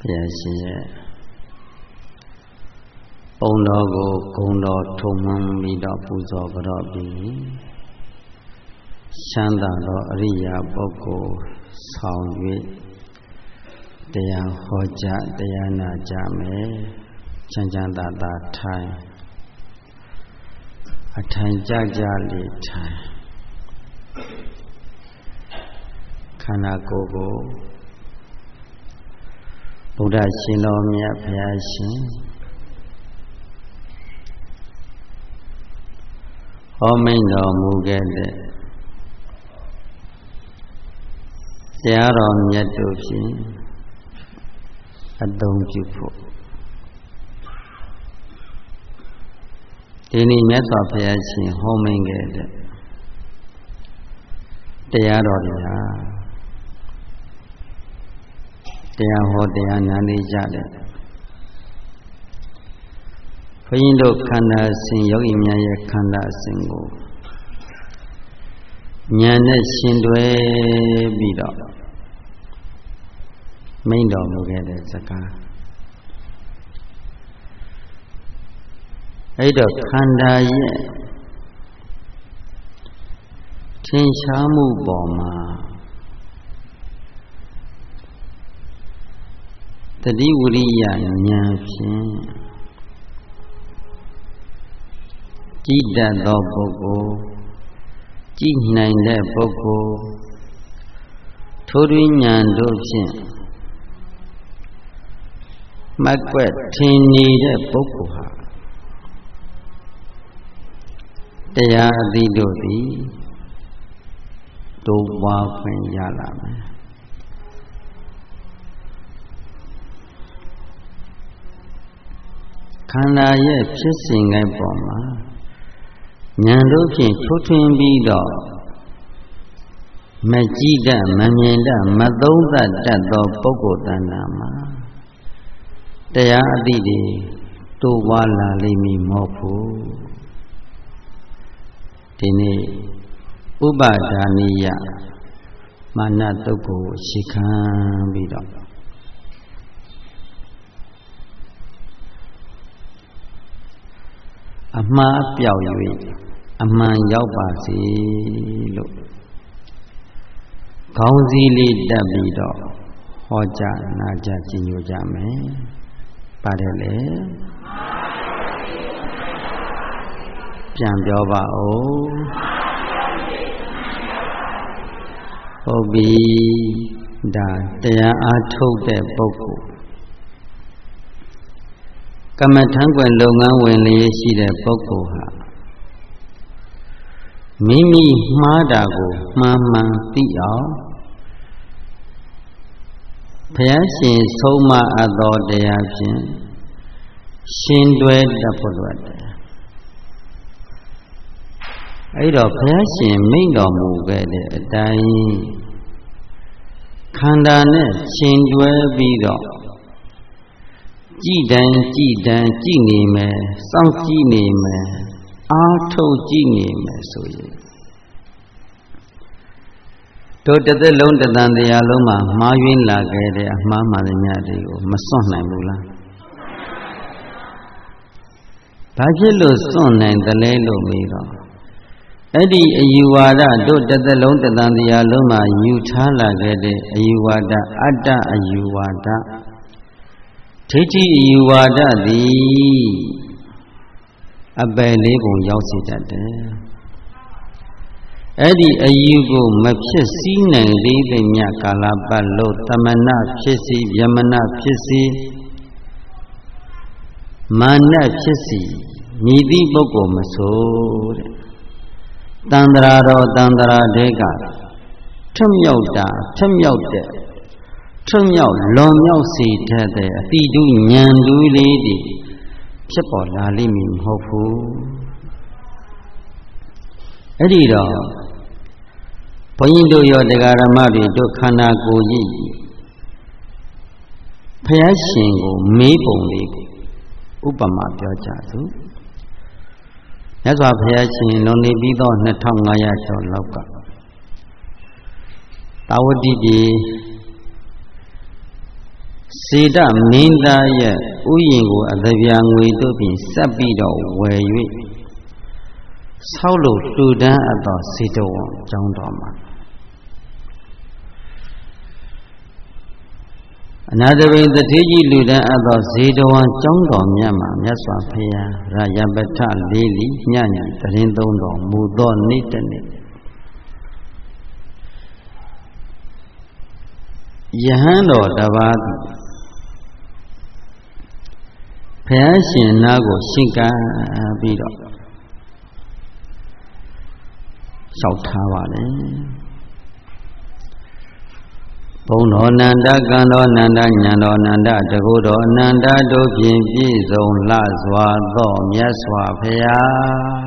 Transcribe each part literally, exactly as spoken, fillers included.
ရားရှင်ရဲ့ပုံတော်ကိုဂုဏ်တော်ထုံမှန်းပြီးတော့ပူဇော်ကြတော့ပြီးချမ်းသာသောအရိယာပုဂ္ဂိုလ်ဆောင်၍တရားဟောကြားတရားနာကြမယ်ချမ်းချမ်းသာသာထိုင်အထိုင်ကြကြလေးထိုင်ခန္ဓာကိုယ်ကိုဗုဒ္ဓရှင်တော်မြတ်ဘုရားရှင်ဟောမိန့်တော်မူခဲ့တဲ့တရားတော်မြတ်တို့ဖြင့်အသုံးပြုဖို့ဒီနေ့မြတ်စွာဘုရားရှင်ဟောမိန့်ခဲ့တဲ့တရားတော်တွေဟာတရားဟောတရားနာနေကြတယ်ဘုန်းကြီးတို့ခန္ဓာအစဉ်ယောဂီများရဲ့ခန္ဓာအစဉ်ကိုဉာဏ်နဲ့ရှင်တွဲပြီးတော့မိန့်တော်မူခဲ့တဲ့စကားအဲ့တော့ခန္ဓာရဲ့ထင်ရှားမှုပေါ်မှာတတိဝရိယဉာဏ်ဖြင့်ကြည်တတ်သောပုဂ္ဂိုလ်ကြည်နိုင်တဲ့ပုဂ္ဂိုလ်ထိုတွင်ဉာဏ်တို့ဖြင့်မတ်ကွက်ထင်နေတဲ့ပုဂ္ဂိုလ်ဟာတရားအသီးတို့သည်တိုးပွားခွင့်ရလာမယ်ခန္ဓာရဲ့ဖြစ်စဉ်တိုင်းပေါ်မှာဉာဏ်တို့ဖြင့်ထိုးထွင်းပြီးတော့မကြည့်တတ်မမြင်တတ်မသုံးသပ်တတ်သောပုဂ္ဂိုလ်တဏ္ဍာမှာတရားအသည့်တွေတိုးပွားလာလိမ့်မည်မဟုတ်ဘူးဒီနေ့ဥပါဒါနိယမာနတုတ်ကိုရှေခံပြီးတော့အမှားပြောက်၍အမှန်ရောက်ပါစေလို့ခေါင်းစည်းလေးတက်ပြီးတော့ဟောကြားနာကြားကြည်ညိုကြမယ်ပါတယ်လေပြန်ပြောပါဦးဟုတ်ပြီဒါတရားအားထုတ်တဲ့ပုဂ္ဂိုလ်ကမ္မထံကွယ်လုပ်ငန်းဝင်လျက်ရှိတဲ့ပုဂ္ဂိုလ်ဟာမိမိမှားတာကိုမှန်မှန်သိအောင်ဘုရားရှင်ဆုံးမအပ်သောတရားဖြင့်ရှင်တွဲတတ်ဖို့လိုတယ်အဲ့တော့ဘုရားရှင်မိန့်တော်မူခဲ့တဲ့အတိုင်းခန္ဓာနဲ့ရှင်တွဲပြီးတော့ကြည်တန်ကြည်တန်ကြည်နေမယ်စောင့်ကြည့်နေမယ်အားထုတ်ကြည့်နေမယ်ဆိုရင်တို့တစ်သက်လုံးတသံတရားလုံးမှာမှားယွင်းလာခဲ့တဲ့အမှားမှန်များတွေကိုမစွန့်နိုင်ဘူးလားဘာဖြစ်လို့စွန့်နိုင်တယ်လဲလို့မေးတော့အဲ့ဒီအယူဝါဒတို့တစ်သက်လုံးတသံတရားလုံးမှာယူထားလာခဲ့တဲ့အယူဝါဒအတ္တအယူဝါဒဒိဋ္ဌိအယူဝါဒသည်အပယ်လေးပုံရောက်စေတတ်တယ်အဲ့ဒီအယူကိုမဖြစ်စည်းနိုင်သေးတဲ့မြတ်ကာလပတ်လို့တမနာဖြစ်စီယမနာဖြစ်စီမာနဖြစ်စီမြည်သည့်ပုဂ္ဂိုလ်မဆိုတဲ့တန္တရာတော်တန္တရာတေကထွတ်မြောက်တာထွတ်မြောက်တဲ့ထွတ်မြောက်လွန်မြောက်စေတတ်တဲ့အတိတုဉာဏ်တူးလေးတွေဖြစ်ပေါ်လာလိမ့်မည်မဟုတ်ဘူးအဲ့ဒီတော့ဘုန်းကြီးတို့ရောတရားဓမ္မတွေတို့ခန္ဓာကိုယ်ကြီးဘုရားရှင်ကိုမေးပုံလေးဥပမာပြောကြသူမြတ်စွာဘုရားရှင်လွန်နေပြီးသောနှစ်ထောင်ငါးရာကျော်လောက်ကတာဝတိပြည်စေတမင်းသားရဲ့ဥယျာဉ်ကိုအသဗျာငွေတို့ဖြင့်စပ်ပြီးတော့ဝယ်၍ဆောက်လို့လှူဒန်းအပ်သောစေတဝန်ကျောင်းတော်မှာအနာတပိတတိကြီးလူတန်းအပ်သောဇေတဝန်ကျောင်းတော်မြတ်မှာမြတ်စွာဘုရားရယပထလေးလီညညတရင်သုံးတော်မူသောနေ့တနေ့ယဟန်တော်တပါးဘုရားရှင်နာကိုရှင်းကပ်ပြီးတော့လျှောက်ထားပါလေဘုံတော်နန္ဒကံတော်နန္ဒညံတော်နန္ဒတကုတော်အနန္တတို့ဖြင့်ပြည့်စုံလှစွာသောမြတ်စွာဘုရား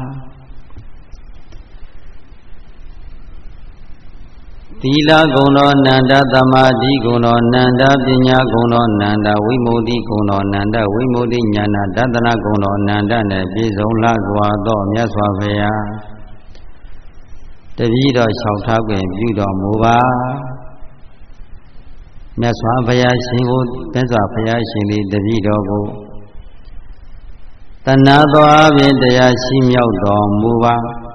သီလဂုဏ်တော်နန္ဒသမာဓိဂုဏ်တော်နန္ဒပညာဂုဏ်တော်နန္ဒဝိမု ക്തി ဂုဏ်တော်နန္ဒဝိမု ക്തി ဉာဏတတနာဂုဏ်တော်နန္ဒနဲ့ပြည့်စုံလှစွာသောမြတ်စွာဘုရားတပည့်တော်လျှောက်ထားခွင့်ပြုတော်မူပါမြတ်စွာဘုရားရှင်ကိုမြတ်စွာဘုရားရှင်သည်တပည့်တော်ကိုတဏှာသောအပြင်တရားရှိမြောက်တော်မူပါ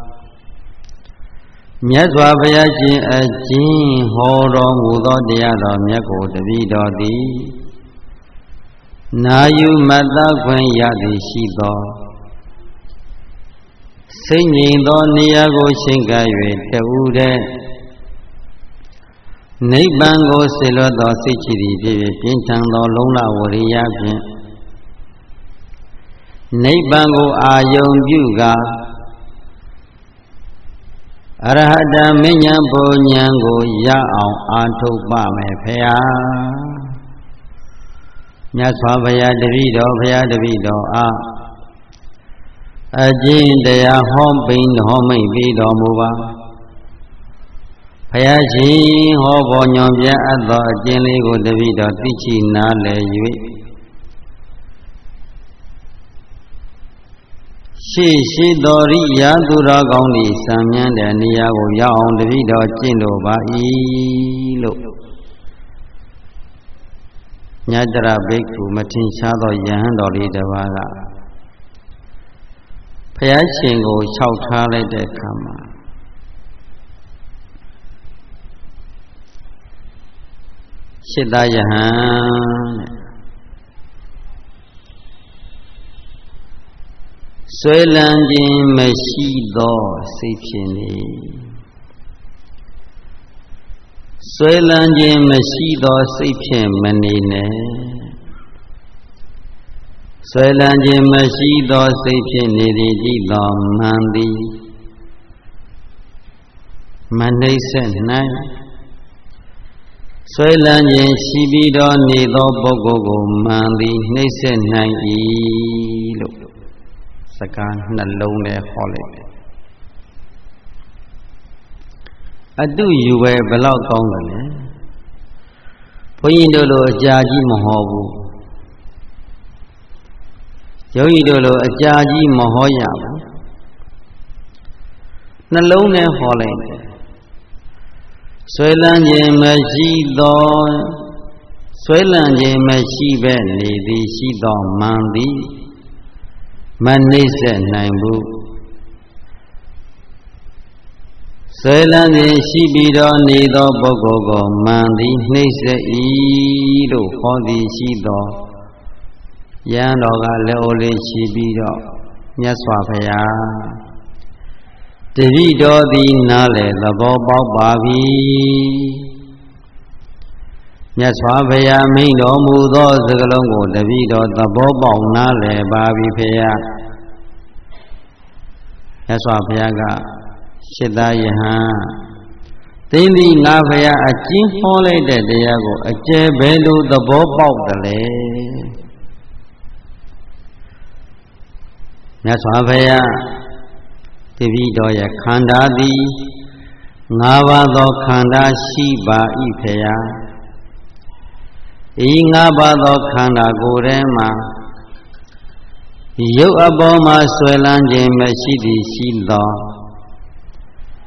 မြတ်စွာဘုရားရှင်အကျင့်ဟောတော်မူသောတရားတော်မြတ်ကိုတပည့်တော်သည်နာယူမတ္တခွင့်ရသည်ရှိသောစိတ်ငြိမ်သောနေရာကိုရှိန်ကပ်၍တဦးတည်းနိဗ္ဗာန်ကိုဆေလွတ်သောစိတ်ချီသည်ဖြစ်ဖြစ်ပြင်းထန်သောလုံးလဝရိယဖြင့်နိဗ္ဗာန်ကိုအာယုံပြုကာအရဟတမဉ္ဇဉ်ဘုံဉဏ်ကိုရအောင်အာထုတ်ပါမယ်ဖေဟာမြတ်စွာဘုရားတပည့်တော်ဘုရားတပည့်တော်အားအကျင့်တရားဟောပိန်ဟောမိတ်ပြီးတော်မူပါဘုရားရှင်ဟောပေါ်ညွန်ပြအပ်သောအကျင့်လေးကိုတပည့်တော်သိချိနားလည်၍ရှေ့ရှိတော်ရိယာသူတော်ကောင်းဤစံမြန်းတဲ့နေရာကိုရောက်အောင်တပည့်တော်ကျင့်တော်ပါ၏လို့ညတရဘိက္ခုမထင်ရှားသောယဟန်တော်လေးတစ်ပါးကဘုရားရှင်ကိုလျှောက်ထားလိုက်တဲ့အခါမှာရှစ်သားယဟန်ဆွဲလန်းခြင်းမရှိသောစိတ်ဖြင့်နေဆွဲလန်းခြင်းမရှိသောစိတ်ဖြင့်မနေနဲ့ဆွဲလန်းခြင်းမရှိသောစိတ်ဖြင့်နေသည်ကြည်သောမှန်သည်မနှိမ့်ဆက်နိုင်ဆွဲလန်းခြင်းရှိပြီးတော့နေသောပုဂ္ဂိုလ်ကိုမှန်သည်နှိမ့်ဆက်နိုင်၏လို့စကားနှလုံးနဲ့ဟောလိုက်တယ်အတုယူပဲဘလောက်ကောင်းတယ်လဲဘုန်းကြီးတို့လိုအကြာကြီးမဟောဘူးယောဂီတို့လိုအကြာကြီးမဟောရဘူးနှလုံးနဲ့ဟောလိုက်တယ်ဆွဲလန်းခြင်းမရှိသောဆွဲလန်းခြင်းမရှိပဲနေသည်ရှိသောမှန်သည်မနှိမ့်ဆက်နိုင်ဘူးဆွဲလန်းခြင်းရှိပြီးတော့နေသောပုဂ္ဂိုလ်ကိုမှန်သည်နှိမ့်ဆက်၏လို့ဟောသည်ရှိသောယံတော်ကလက်အိုးလေးရှိပြီးတော့မြတ်စွာဘုရားတပည့်တော်သည်နားလေသဘောပေါက်ပါပြီမြတ်စွာဘုရားမိန့်တော်မူသောစကားလုံးကိုတပည့်တော်သဘောပေါက်နားလေပါပြီဖေယမြတ်စွာဘုရားကရှစ်သားယဟန်သင်သည်ငါဘုရားအကျဉ်းဟောလိုက်တဲ့တရားကိုအကျယ်ဘယ်လိုသဘောပေါက်တယ်လဲမြတ်စွာဘုရားတပည့်တော်ရဲ့ခန္ဓာသည်ငါးပါးသောခန္ဓာရှိပါ၏ဖေယဤငါးပါးသောခန္ဓာကိုယ်ထဲမှာရုပ်အပေါ်မှာဆွဲလန်းခြင်းမရှိသည်ရှိသော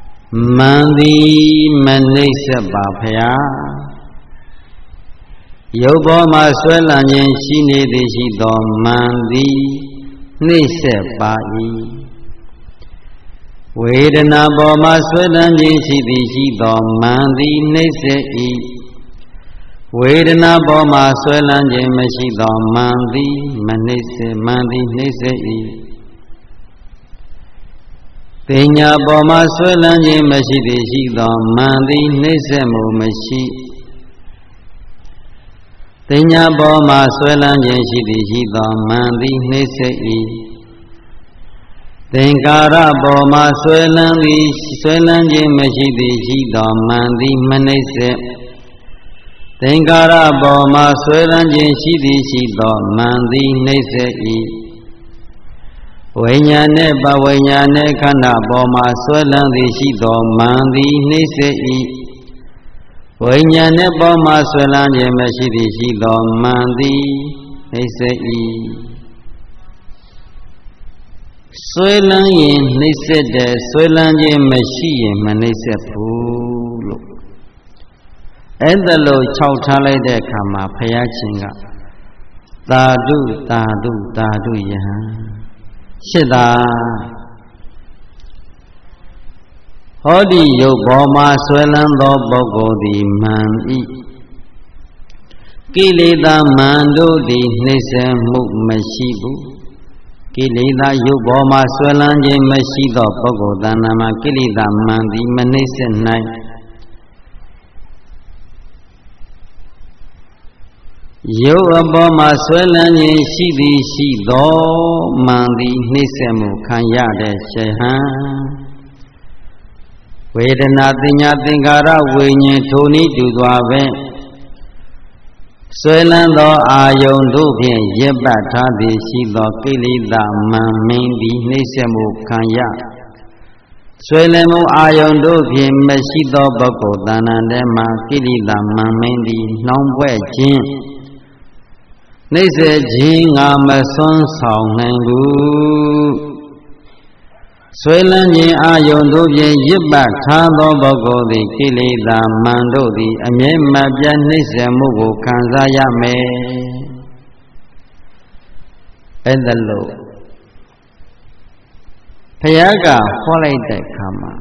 မန်သည်မနှိမ့်ဆက်ပါဖျားရုပ်ပေါ်မှာဆွဲလန်းခြင်းရှိနေသည်ရှိသောမန်သည်နှိမ့်ဆက်ပါ၏ဝေဒနာပေါ်မှာဆွဲလန်းခြင်းရှိသည်ရှိသောမန်သည်နှိမ့်ဆက်၏ဝေဒနာပေါ်မှာဆွဲလန်းခြင်းမရှိသောမန်သည်မနှိမ့်ဆက်မန်သည်နှိမ့်ဆက်၏ပညာပေါ်မှာဆွဲလန်းခြင်းမရှိသည်ရှိသောမန်သည်နှိမ့်ဆက်မှုမရှိပညာပေါ်မှာဆွဲလန်းခြင်းရှိသည်ရှိသောမန်သည်နှိမ့်ဆက်၏သင်္ကာရပေါ်မှာဆွဲလန်းသည်ဆွဲလန်းခြင်းမရှိသည်ရှိသောမန်သည်မနှိမ့်ဆက်သင်္ကာရပေါ်မှာဆွဲလန်းခြင်းရှိသည်ရှိသောမန်သည်နှိမ့်ဆက်၏ဝိညာဉ်နဲ့ပဝိညာဉ်နဲ့ခန္ဓာပေါ်မှာဆွဲလန်းသည်ရှိသောမန်သည်နှိမ့်ဆက်၏ဝိညာဉ်နဲ့ပေါ်မှာဆွဲလန်းခြင်းမရှိသည်ရှိသောမန်သည်နှိမ့်ဆက်၏ဆွဲလန်းရင်နှိမ့်ဆက်တယ်ဆွဲလန်းခြင်းမရှိရင်မနှိမ့်ဆက်ဘူးလို့အဲ့ဒါလို့ခြောက်ထားလိုက်တဲ့အခါမှာဘုရားရှင်ကသာဓုသာဓုသာဓုယဟံရှစ်သာဟောဒီရုပ်ပေါ်မှာဆွဲလန်းသောပုဂ္ဂိုလ်သည်မှန်၏ကိလေသာမှန်တို့သည်နှိမ့်ဆက်မှုမရှိဘူးကိလေသာရုပ်ပေါ်မှာဆွဲလန်းခြင်းမရှိသောပုဂ္ဂိုလ်တဏ္ဍာမှာကိလေသာမှန်သည်မနှိမ့်ဆက်နိုင်ရုပ်အပေါ်မှာဆွဲလန်းခြင်းရှိသည်ရှိသောမှန်သည်နှိမ့်ဆက်မှုခံရတဲ့ရှင်ဟံဝေဒနာတင်ညာသင်္ခါရဝိညာဉ်ထိုနည်းတူစွာပဲဆွဲလန်းသောအာယုန်တို့ဖြင့်ရစ်ပတ်ထားသည်ရှိသောကိလေသာမှန်မင်းသည်နှိမ့်ဆက်မှုခံရဆွဲလန်းမှုအာယုန်တို့ဖြင့်မရှိသောပုဂ္ဂိုလ်တဏ္ဍာထဲမှာကိလေသာမှန်မင်းသည်နှောင်ပွဲခြင်းနှိမ့်ဆက်ခြင်းငါမစွန်းဆောင်နိုင်ဘူးဆွဲလန်းခြင်းအာယုန်တို့ဖြင့်ရစ်ပတ်ထားသောပုဂ္ဂိုလ်သည်ကိလေသာမှန်တို့သည်အမြဲမပြတ်နှိမ့်ဆက်မှုကိုခံစားရမယ်အဲ့ဒါလို့ဘုရားကဟောလိုက်တဲ့အခါမှာ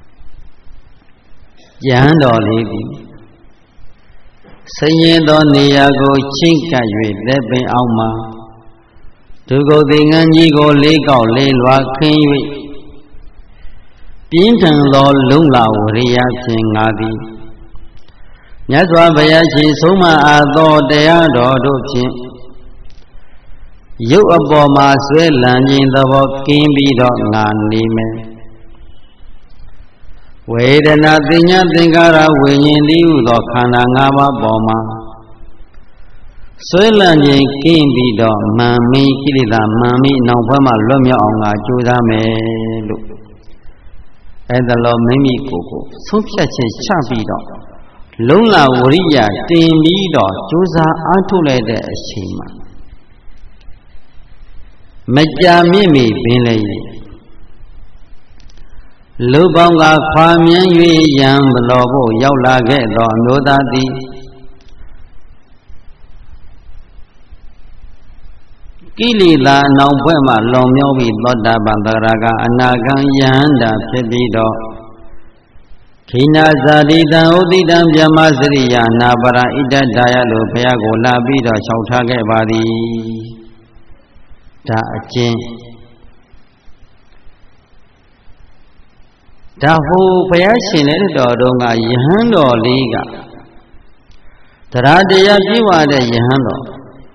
ယဟန်တော်လေးသည်ဆင်းရဲသောနေရာကိုချင်းကပ်၍လက်ပင်အောက်မှာဒုက္ခသင်္ကန်းကြီးကိုလေးကောက်လေးလွာခင်း၍ပြင်းထန်သောလုံလဝရိယဖြင့်ငါသည်မြတ်စွာဘုရားရှင်ဆုံးမအားသောတရားတော်တို့ဖြင့်ရုပ်အပေါ်မှာဆွဲလန်းခြင်းသဘောကင်းပြီးတော့ငါနေမယ်ဝေဒနာတင်ညာသင်္ခါရဝိညာဉ်တည်းဟုသောခန္ဓာ၅ပါးပေါ်မှာဆွဲလန်းခြင်းကင်းပြီးတော့မှန်မီကိလေသာမှန်မီနောက်ဘက်မှလွတ်မြောက်အောင်ငါကြိုးစားမယ်လို့အဲ့ဒါလို့မိမိကိုယ်ကိုဆုံးဖြတ်ချက်ချပြီးတော့လုံလဝရိယတင်ပြီးတော့ကြိုးစားအားထုတ်လိုက်တဲ့အချိန်မှာမကြာမြင့်မီပင်လေလူပေါင်းကခွာမြန်း၍ရံဘလောဖို့ရောက်လာခဲ့သောအမျိုးသားသည်ကိလေသာအနောင်ဘက်မှလွန်မြောက်ပြီးသောတာပန်သရကအနာဂံယဟန္တာဖြစ်ပြီးတော့ခိနာဇာတိတံဥဒိတံဗြဟ္မစရိယနာပရဣတဒါယလို့ဘုရားကိုလာပြီးတော့လျှောက်ထားခဲ့ပါသည်ဒါအကျဉ်းဒါဟိုဘုရားရှင်တဲ့တော်တော်ကယဟန်တော်လေးကတရားတရားပြည့်ဝတဲ့ယဟန်တော်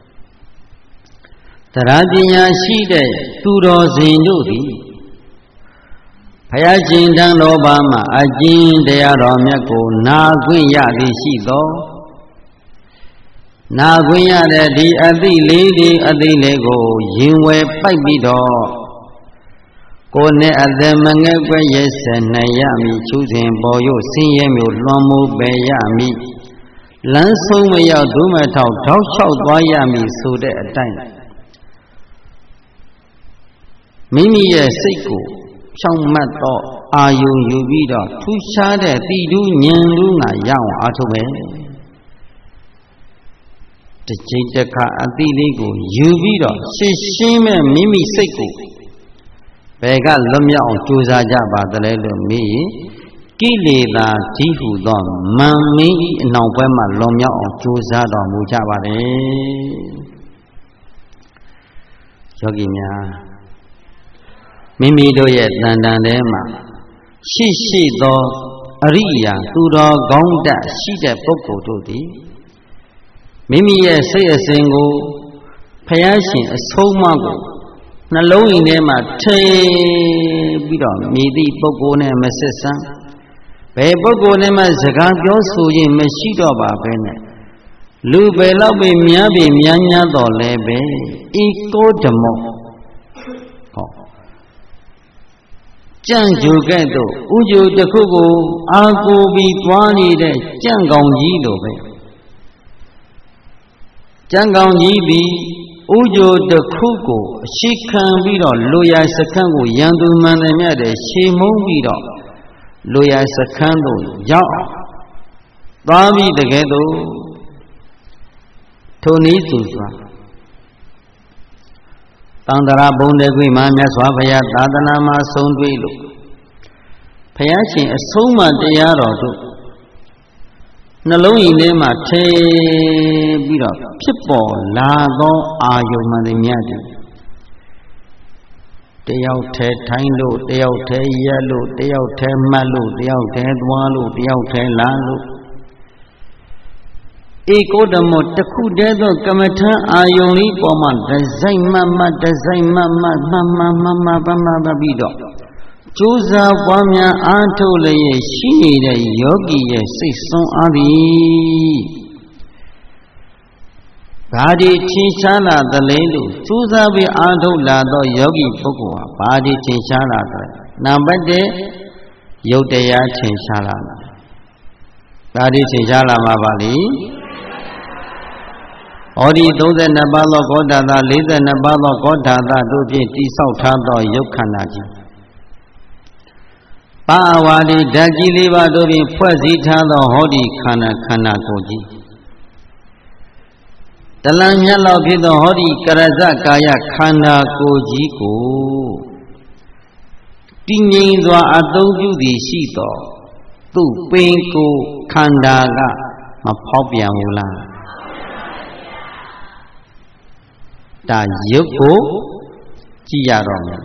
တရားပညာရှိတဲ့သူတော်စင်တို့သည်ဘုရားရှင်တန်တော်ဘာမှာအကျဉ်းတရားတော်မြတ်ကိုနာခွင့်ရသည်ရှိသောနာခွင့်ရတဲ့ဒီအသိလေးဒီအသိလေးကိုရင်ဝယ်ပိုက်ပြီးတော့ကိုယ်နဲ့အသက်မငယ်ွယ်ရဲ့ဆက်နိုင်ရမည်ချူစဉ်ပေါ်ရဆင်းရဲမျိုးလွန်မှုပဲရမည်လမ်းဆုံးမရောက်ဒုမထောက်ထောက်လျှောက်သွားရမည်ဆိုတဲ့အတိုင်းမိမိရဲ့စိတ်ကိုဖြောင့်မတ်သောအာယုံယူပြီးတော့ထူးခြားတဲ့တိတုဉာဏ်လူငါရအောင်အားထုတ်မယ်တချိတခါအတိလေးကိုယူပြီးတော့ရှင်းရှင်းမဲ့မိမိစိတ်ကိုဘယ်ကလွတ်မြောက်အောင်ကြိုးစားကြပါသလဲလို့မေးရင်ကိလေသာဓိဟုသောမန်မင်းဤအနှောင်ဘက်မှလွန်မြောက်အောင်ကြိုးစားတော်မူကြပါတယ်ယောဂီများမိမိတို့ရဲ့တန်တန်ထဲမှာရှိရှိသောအရိယာသူတော်ကောင်းတတ်ရှိတဲ့ပုဂ္ဂိုလ်တို့သည်မိမိရဲ့စိတ်အစဉ်ကိုဖယားရှင်အဆုံးအမကိုနှလုံးအိမ်ထဲမှာထိပြီးတော့မြည်သည့်ပုဂ္ဂိုလ်နဲ့မဆက်ဆံဘယ်ပုဂ္ဂိုလ်နဲ့မှစကားပြောဆိုရင်မရှိတော့ပါပဲနဲ့လူပဲလောက်ပဲများပြီများများတော့လဲပဲဤကိုဓမောဟောကြံ့ကြိုကဲ့သို့ဥကြိုတစ်ခုကိုအာကိုပြီးသွားနေတဲ့ကြံ့ကောင်ကြီးလိုပဲကြံ့ကောင်ကြီးပြီးဥကြိုတစ်ခုကိုအရှိခံပြီးတော့လူရစခန်းကိုရန်သူမှန်တယ်မြတ်တယ်ရှေမုံပြီးတော့လူရစခန်းသို့ရောက်သွားပြီးတကယ်တော့ထိုနည်းသူစွာတန်တရာဘုံတကွေမှာမြတ်စွာဘုရားသာသနာမှာဆုံးတွေ့လို့ဘုရားရှင်အဆုံးအမတရားတော်တို့နှလုံးအိမ်ထဲမှာထည့်ပြီးတော့ဖြစ်ပေါ်လာသောအာယုံမှန်သည်မြတ်တယ်တယောက်ထဲထိုင်းလို့တယောက်ထဲရက်လို့တယောက်ထဲမှတ်လို့တယောက်ထဲသွားလို့တယောက်ထဲလာလို့ဧကိုဓမောတခုတည်းသောကမ္မထံအာယုံလေးပေါ်မှာဒဇိုင်မမဒဇိုင်မမမမမမပမပပြီးတော့ကျိုးစားပွားများအားထုတ်လျက်ရှိနေတဲ့ယောဂီရဲ့စိတ်ဆုံးအားသည်ဘာဒီထင်ရှားလာသလဲလို့ကျိုးစားပြီးအားထုတ်လာသောယောဂီပုဂ္ဂိုလ်ဟာဘာဒီထင်ရှားလာတယ်နံပါတ်တစ်ယုတ်တရားထင်ရှားလာတယ်ဘာဒီထင်ရှားလာမှာပါလေဟောဒီသုံးဆယ်နှစ်ပါးသောကောဋ္ဌာသလေးဆယ်နှစ်ပါးသောကောဋ္ဌာသတို့ဖြင့်တိဆောက်ထားသောယုတ်ခန္ဓာကြီးပါဝါဒီဓာတ်ကြီးလေးပါးတို့ဖြင့်ဖွဲ့စည်းထားသောဟောဒီခန္ဓာခန္ဓာကိုယ်ကြီးတလံမြတ်လောက်ဖြစ်သောဟောဒီကရဇကာယခန္ဓာကိုယ်ကြီးကိုတည်ငြိမ်စွာအသုံးပြုသည်ရှိသောသူ့ပင်ကိုယ်ခန္ဓာကမဖောက်ပြန်ဘူးလားဒါရုပ်ကိုကြည့်ရတော့မယ်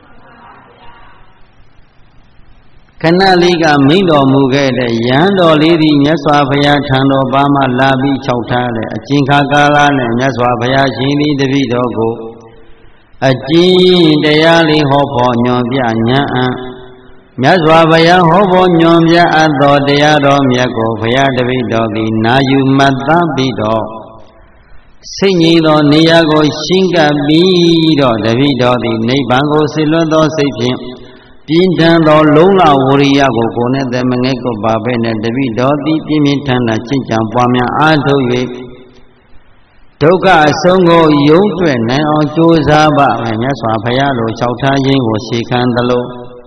ခဏလေးကမိန့်တော်မူခဲ့တဲ့ရဟန်းတော်လေးသည်မြတ်စွာဘုရားထံတော်ဘာမှလာပြီးခြောက်ထားတဲ့အကျဉ်ခါကာလနဲ့မြတ်စွာဘုရားရှင်သည်တပည့်တော်ကိုအကျဉ်တရားလေးဟောဖို့ညွန်ပြဉာဏ်အံ့မြတ်စွာဘုရားဟောဖို့ညွန်ပြအပ်သောတရားတော်မြတ်ကိုဘုရားတပည့်တော်သည်နာယူမှတ်သားပြီးတော့စိတ်ငြိမ်သောနေရာကိုရှင်းကပ်ပြီးတော့တပည့်တော်သည်နိဗ္ဗာန်ကိုဆင်လွတ်သောစိတ်ဖြင့်ပြင်းထန်သောလုံးလဝရိယကိုကိုယ်နဲ့သမငယ်ကိုပါပဲနဲ့တပည့်တော်သည်ပြင်းပြင်းထန်ထန်ချင့်ကြံပွားများအားထုတ်၍ဒုက္ခအဆုံးကိုယုံတွေ့နိုင်အောင်ကြိုးစားပါမယ်မြတ်စွာဘုရားလိုလျှောက်ထားခြင်းကိုရှေခံသလို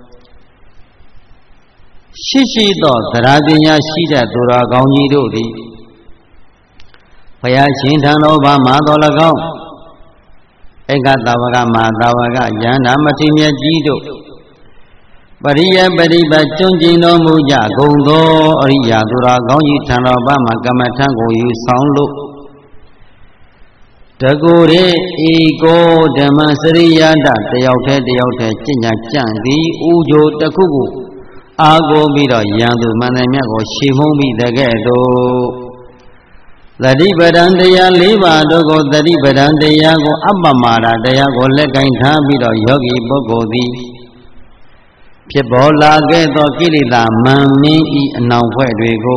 ရှိရှိသောသရပညာရှိတဲ့သူတော်ကောင်းကြီးတို့သည်ဘုရားရှင်ထံတော်ဘာမှာတော်၎င်းဧကတဝကမဟာတဝကယန္တာမထေရကြီးတို့ပရိယပရိပတ်ကျွန်းကျင်တော်မူကြကုန်သောအရိယာသူတော်ကောင်းကြီးထံတော်ဘာမှာကမ္မထံကိုယူဆောင်လို့တကူရေဧကောဓမ္မစရိယတတယောက်တည်းတယောက်တည်းကျင့်ကြံကြံ့သည်ဥကြိုတခုကိုအာကိုပြီးတော့ရန်သူမန္တမြတ်ကိုရှေမုံပြီးတကဲ့သို့သတိပဋ္ဌာန်တရား၄ပါးတို့ကိုသတိပဋ္ဌာန်တရားကိုအပ္ပမာဒတရားကိုလက်ကင်ထားပြီးတော့ယောဂီပုဂ္ဂိုလ်သည်ဖြစ်ပေါ်လာခဲ့သောကိလေသာမန်မင်းဤအနှောင်ဖွဲ့တွေကို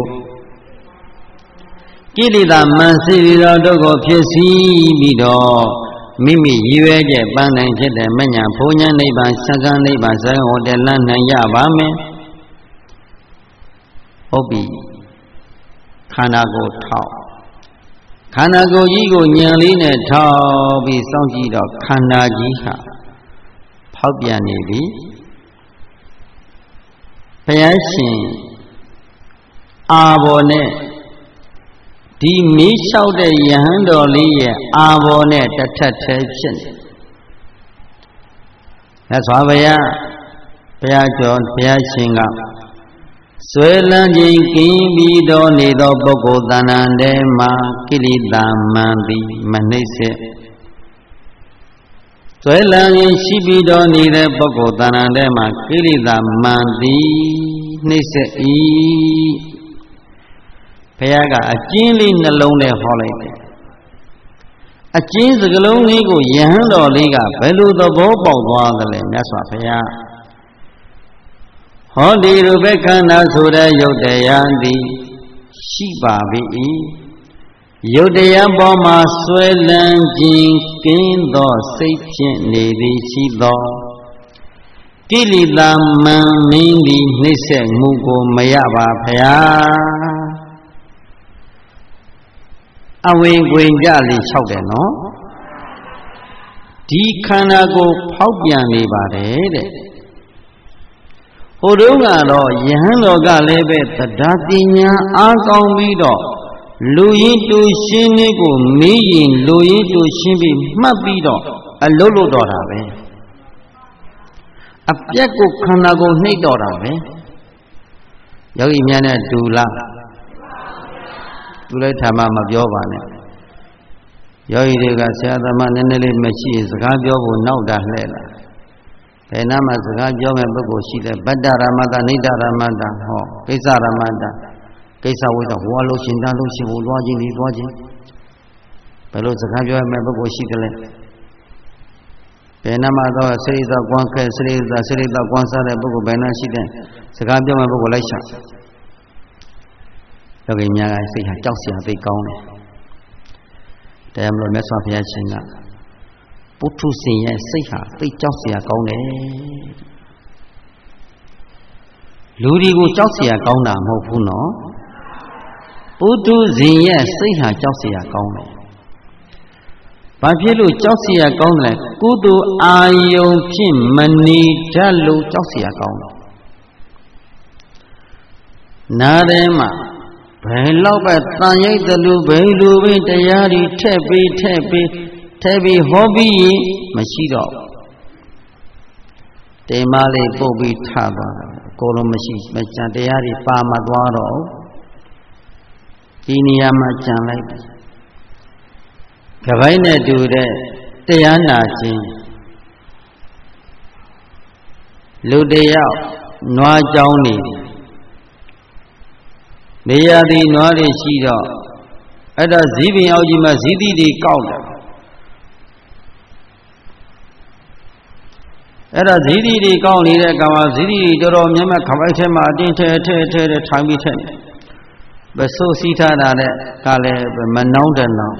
ကိလေသာမန်စီရီတော်တို့ကိုဖြစ်စီပြီးတော့မိမိရည်ရွယ်ချက်ပန်းနိုင်ဖြစ်တဲ့မညာဘုံညာနိဗ္ဗာန်စက္ကနိဗ္ဗာန်ဇေဟောတယ်လမ်းနိုင်ရပါမယ်ဟုတ်ပြီခန္ဓာကိုယ်ထောက်ခန္ဓာကိုယ်ကြီးကိုဉာဏ်လေးနဲ့ထောက်ပြီးစောင့်ကြည့်တော့ခန္ဓာကြီးဟာဖောက်ပြန်နေပြီဘုရားရှင်အာဘော်နဲ့ဒီမီးလျှောက်တဲ့ယဟန်တော်လေးရဲ့အာဘောနဲ့တစ်ထပ်တည်းဖြစ်နေမြတ်စွာဘုရားဘုရားကျော်ဘုရားရှင်ကဆွဲလန်းခြင်းကင်းပြီးတော့နေသောပုဂ္ဂိုလ်တဏ္ဍာထဲမှာကိလေသာမှန်သည်မနှိမ့်ဆက်ဆွဲလန်းခြင်းရှိပြီးတော့နေတဲ့ပုဂ္ဂိုလ်တဏ္ဍာထဲမှာကိလေသာမှန်သည်နှိမ့်ဆက်၏ဘုရားကအကျဉ်းလေးနှလုံးနဲ့ဟောလိုက်တယ်အကျဉ်းစကလုံးလေးကိုယဟန်တော်လေးကဘယ်လိုသဘောပေါက်သွားသလဲမြတ်စွာဘုရားဟောဒီရူပခန္ဓာဆိုတဲ့ယုတ်တရားသည်ရှိပါ၏ယုတ်တရားပေါ်မှာဆွဲလန်းခြင်းကင်းသောစိတ်ဖြင့်နေသည်ရှိသောကိလေသာမှန်မင်းသည်နှိမ့်ဆက်မှုကိုမရပါဖျားအဝင်ခွင်ကြလိလျှောက်တယ်နော်ဒီခန္ဓာကိုဖောက်ပြန်နေပါတယ်တဲ့ဟိုတုန်းကတော့ယဟန်တော်ကလည်းပဲတရားပညာအားကောင်းပြီးတော့လူရင်းတူရှင်းလေးကိုမေးရင်လူရင်းတူရှင်းပြီးမှတ်ပြီးတော့အလုတ်လို့တော်တာပဲအပြက်ကိုခန္ဓာကိုနှိပ်တော်တာပဲယောဂီများနဲ့တူလားတူလိုက်ထာမမပြောပါနဲ့ယောဂီတွေကဆရာသမားနည်းနည်းလေးမရှိရင်စကားပြောဖို့နောက်တာလှဲ့လာဘယ်နာမှာစကားပြောမဲ့ပုဂ္ဂိုလ်ရှိတယ်ဗတ္တရမတ္တနိဒ္ဒရမတ္တဟောကိစ္စရမတ္တကိစ္စဝိတ္တဟောလို့ရှင်တန်းလို့ရှင်ဟိုသွားခြင်းဒီသွားခြင်းဘယ်လိုစကားပြောမဲ့ပုဂ္ဂိုလ်ရှိတယ်လဲဘယ်နာမှာတော့စိရိသောကွမ်းခဲစိရိသောစိရိသောကွမ်းစားတဲ့ပုဂ္ဂိုလ်ဘယ်နာရှိတဲ့စကားပြောမဲ့ပုဂ္ဂိုလ်လိုက်ရှာယောဂီများကစိတ်ဟာကြောက်စရာသိကောင်းတယ်တရားမလို့မြတ်စွာဘုရားရှင်ကပုထုဇဉ်ရဲ့စိတ်ဟာသိကြောက်စရာကောင်းတယ်လူတွေကိုကြောက်စရာကောင်းတာမဟုတ်ဘူးနော်ပုထုဇဉ်ရဲ့စိတ်ဟာကြောက်စရာကောင်းတယ်ဘာဖြစ်လို့ကြောက်စရာကောင်းတယ်ကုသိုလ်အာယုံဖြင့်မနေတတ်လို့ကြောက်စရာကောင်းတယ်နားထဲမှာဘယ်လောက်ပဲတန်ရိပ်တလူဘယ်လိုပဲတရားတွေထက်ပြီးထက်ပြီးထက်ပြီးဟောပြီးမရှိတော့တေမလေးပုတ်ပြီးထသွားတယ်ကိုလိုမရှိမကြံတရားတွေပါမသွားတော့ဒီနေရာမှာကြံလိုက်ကပိုင်းနဲ့တူတဲ့တရားနာခြင်းလူတယောက်နွားကြောင်းနေတယ်နေရာဒီနွားတွေရှိတော့အဲ့ဒါဇီးပင်အောက်ကြီးမှာဇီးသီးတွေကောက်တယ်အဲ့ဒါဇီးသီးတွေကောက်နေတဲ့အခါမှာဇီးသီးတွေတော်တော်များများခပိုက်ထဲမှာအတင်းထဲထဲထဲထဲထိုင်ပြီးထဲဘယ်ဆိုးစီးထားတာတဲ့ကလည်းမနှောင်းတယ်နော်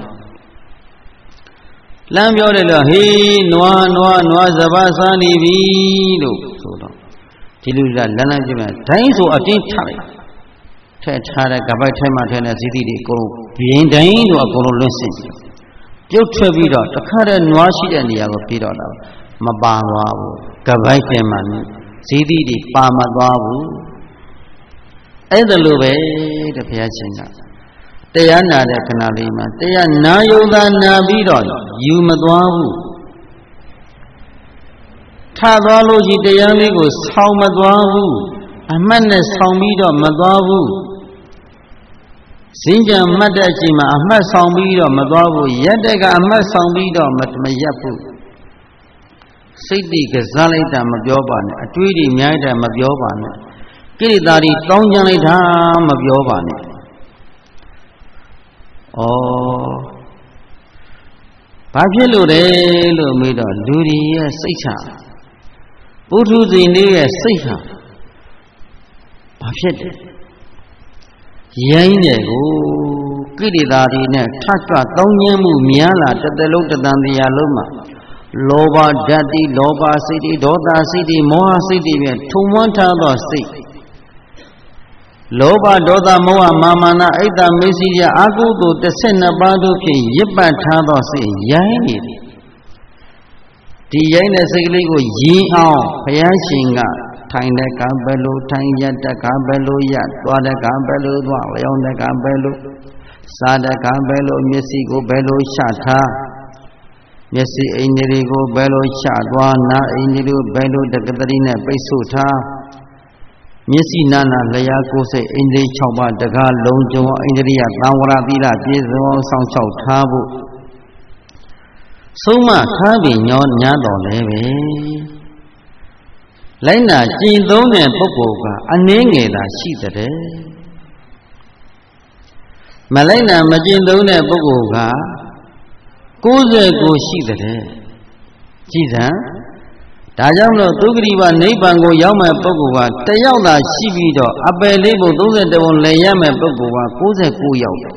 လမ်းပြောတယ်လို့ဟေးနွားနွားနွားစပါးစားနေပြီလို့ဆိုတော့ဒီလူကလမ်းလမ်းပြမယ်ဒိုင်းဆိုအတင်းထားလိုက်ထဲထားတဲ့ကပိုက်ထဲမှာထဲတဲ့ဇီတိတွေအကုန်ဘင်းတိုင်းတို့အကုန်လုံးလွင့်စင်ပြီးပြုတ်ထွက်ပြီးတော့တခါတည်းနွားရှိတဲ့နေရာကိုပြေးတော့တာမပါသွားဘူးကပိုက်ထဲမှာဇီတိတွေပါမသွားဘူးအဲ့ဒါလိုပဲတဲ့ဘုရားရှင်ကတရားနာတဲ့ခဏလေးမှာတရားနာယုံသာနာပြီးတော့ယူမသွားဘူးထသွားလို့ရှိတရားလေးကိုဆောင်းမသွားဘူးအမှတ်နဲ့ဆောင်းပြီးတော့မသွားဘူးစင်ကြံမှတ်တဲ့အချိန်မှာအမှတ်ဆောင်ပြီးတော့မသွားဘူးရက်တဲ့ကအမှတ်ဆောင်ပြီးတော့မရက်ဘူးစိတ်တိကစားလိုက်တာမပြောပါနဲ့အတွေးတွေများတယ်မပြောပါနဲ့ကိလေသာတွေတောင်းကြလိုက်တာမပြောပါနဲ့ဩဘာဖြစ်လို့လဲလို့မေးတော့လူတွေရဲ့စိတ်ချပုထုဇဉ်လေးရဲ့စိတ်ဟာဘာဖြစ်တယ်ရိုင်းတယ်ကိုကိလေသာတွေနဲ့ထပ်ကြွတောင်းကျမ်းမှုများလာတစ်သက်လုံးတစ်တန်တရားလုံးမှာလောဘဓာတ်တိလောဘစိတ်တွေဒေါသစိတ်တွေမောဟစိတ်တွေဖြင့်ထုံမွန်းထားသောစိတ်လောဘဒေါသမောဟမာမာနအိတ်တမေစီရအာဟုတုတစ်ဆယ်နှစ်ပါးတို့ဖြင့်ရစ်ပတ်ထားသောစိတ်ရိုင်းနေတယ်ဒီရိုင်းတဲ့စိတ်ကလေးကိုရင်းအောင်ဘုရားရှင်ကထိုင်တဲ့ကံပဲလို့ထိုင်ရတဲ့ကံပဲလို့ရသွားတဲ့ကံပဲလို့သွားလျောင်းတဲ့ကံပဲလို့စာတကဘယ်လိုမျက်စိကိုဘယ်လိုရှထားမျက်စိအိန္ဒြေကိုဘယ်လိုရှသွားနာအိန္ဒြေကိုဘယ်လိုတက္ကတိနဲ့ပိတ်ဆို့ထားမျက်စိနာနာလျာကိုယ်စိတ်အိန္ဒြေ၆ပါးတကားလုံးကျုံအိန္ဒြေယသံဝရသီလပြည့်စုံအောင်ဆောင်ရှောက်ထားဖို့ဆုံးမထားပြီးညောညာတော်လည်းပဲလိုက်နာကျင့်သုံးတဲ့ပုဂ္ဂိုလ်ကအနည်းငယ်သာရှိတဲ့မလိုက်နာမကျင့်သုံးတဲ့ပုဂ္ဂိုလ်ကကိုယ်ဆက်ကိုရှိတဲ့ကြည်စံဒါကြောင့်မလို့သုဂရိဝနိဗ္ဗာန်ကိုရောက်မဲ့ပုဂ္ဂိုလ်ကတယောက်သာရှိပြီးတော့အပယ်လေးပုံသုံးဆယ်ပုံလဲရမဲ့ပုဂ္ဂိုလ်ကကိုးဆယ်ကိုယောက်တယ်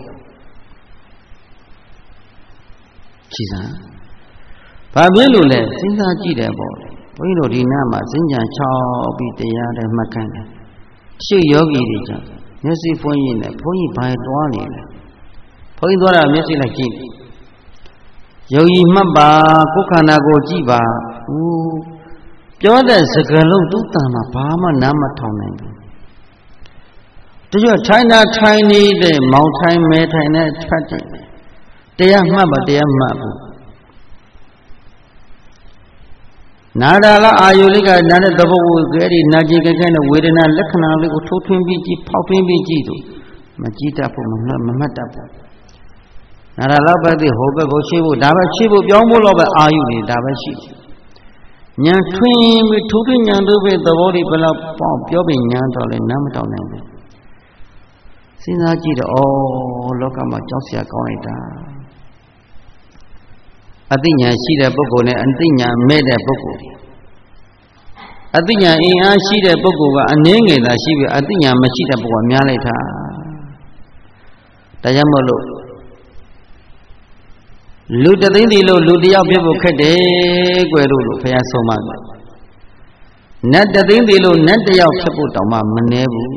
ကြည်စံဘာဖြစ်လို့လဲစဉ်းစားကြည့်တယ်ပေါ့ဘုန်းကြီးတို့ဒီနားမှာစဉ္ကြံ၆ပြီးတရားတွေမှတ်ခိုင်းတယ်ရှေ့ယောဂီတွေကြောင့်မျက်စိဖွင့်ရင်းနဲ့ဘုန်းကြီးဘာတွားနေလဲဘုန်းကြီးသွားတာမျက်စိလိုက်ကြည့်ယုံကြည်မှတ်ပါကိုယ်ခန္ဓာကိုကြည့်ပါဦးပြောတဲ့စကားလုံးသူ့တန်မှာဘာမှနားမထောင်နိုင်ဘူးတချို့ထိုင်တာထိုင်နေတဲ့မောင်ထိုင်မဲထိုင်တဲ့ဖတ်တယ်တရားမှတ်ပါတရားမှတ်ဘူးနာဒါလအာယုလေးကနာတဲ့သဘောကိုကြဲဒီနာကျင်ကြဲတဲ့ဝေဒနာလက္ခဏာလေးကိုထိုးထွင်းပြီးကြည့်ဖောက်ထွင်းပြီးကြည့်သူမကြည့်တတ်ဖို့မမှတ်မမှတ်တတ်ဘူးနာဒါလောက်ပဲဒီဟိုဘက်ကိုရှိဖို့ဒါပဲရှိဖို့ပြောင်းဖို့တော့ပဲအာယုနေဒါပဲရှိဉာဏ်ထွင်းပြီးထိုးထွင်းဉာဏ်တို့ပဲသဘောတွေဘယ်လောက်ပေါ့ပြောပြီးဉာဏ်တော့လဲနားမတောင်းနိုင်ဘူးစဉ်းစားကြည့်တော့ဩလောကမှာကြောက်စရာကောင်းလိုက်တာအသိဉာဏ်ရှိတဲ့ပုဂ္ဂိုလ်နဲ့အသိဉာဏ်မဲ့တဲ့ပုဂ္ဂိုလ်အသိဉာဏ်အင်အားရှိတဲ့ပုဂ္ဂိုလ်ကအနည်းငယ်သာရှိပြီးအသိဉာဏ်မရှိတဲ့ပုဂ္ဂိုလ်ကများလိုက်တာဒါကြောင့်မို့လို့လူတသိန်းဒီလို့လူတယောက်ဖြစ်ဖို့ခက်တယ်ကွယ်လို့လို့ဘုရားဆုံးမတယ်နတ်တသိန်းဒီလို့နတ်တယောက်ဖြစ်ဖို့တောင်မှမနှဲဘူး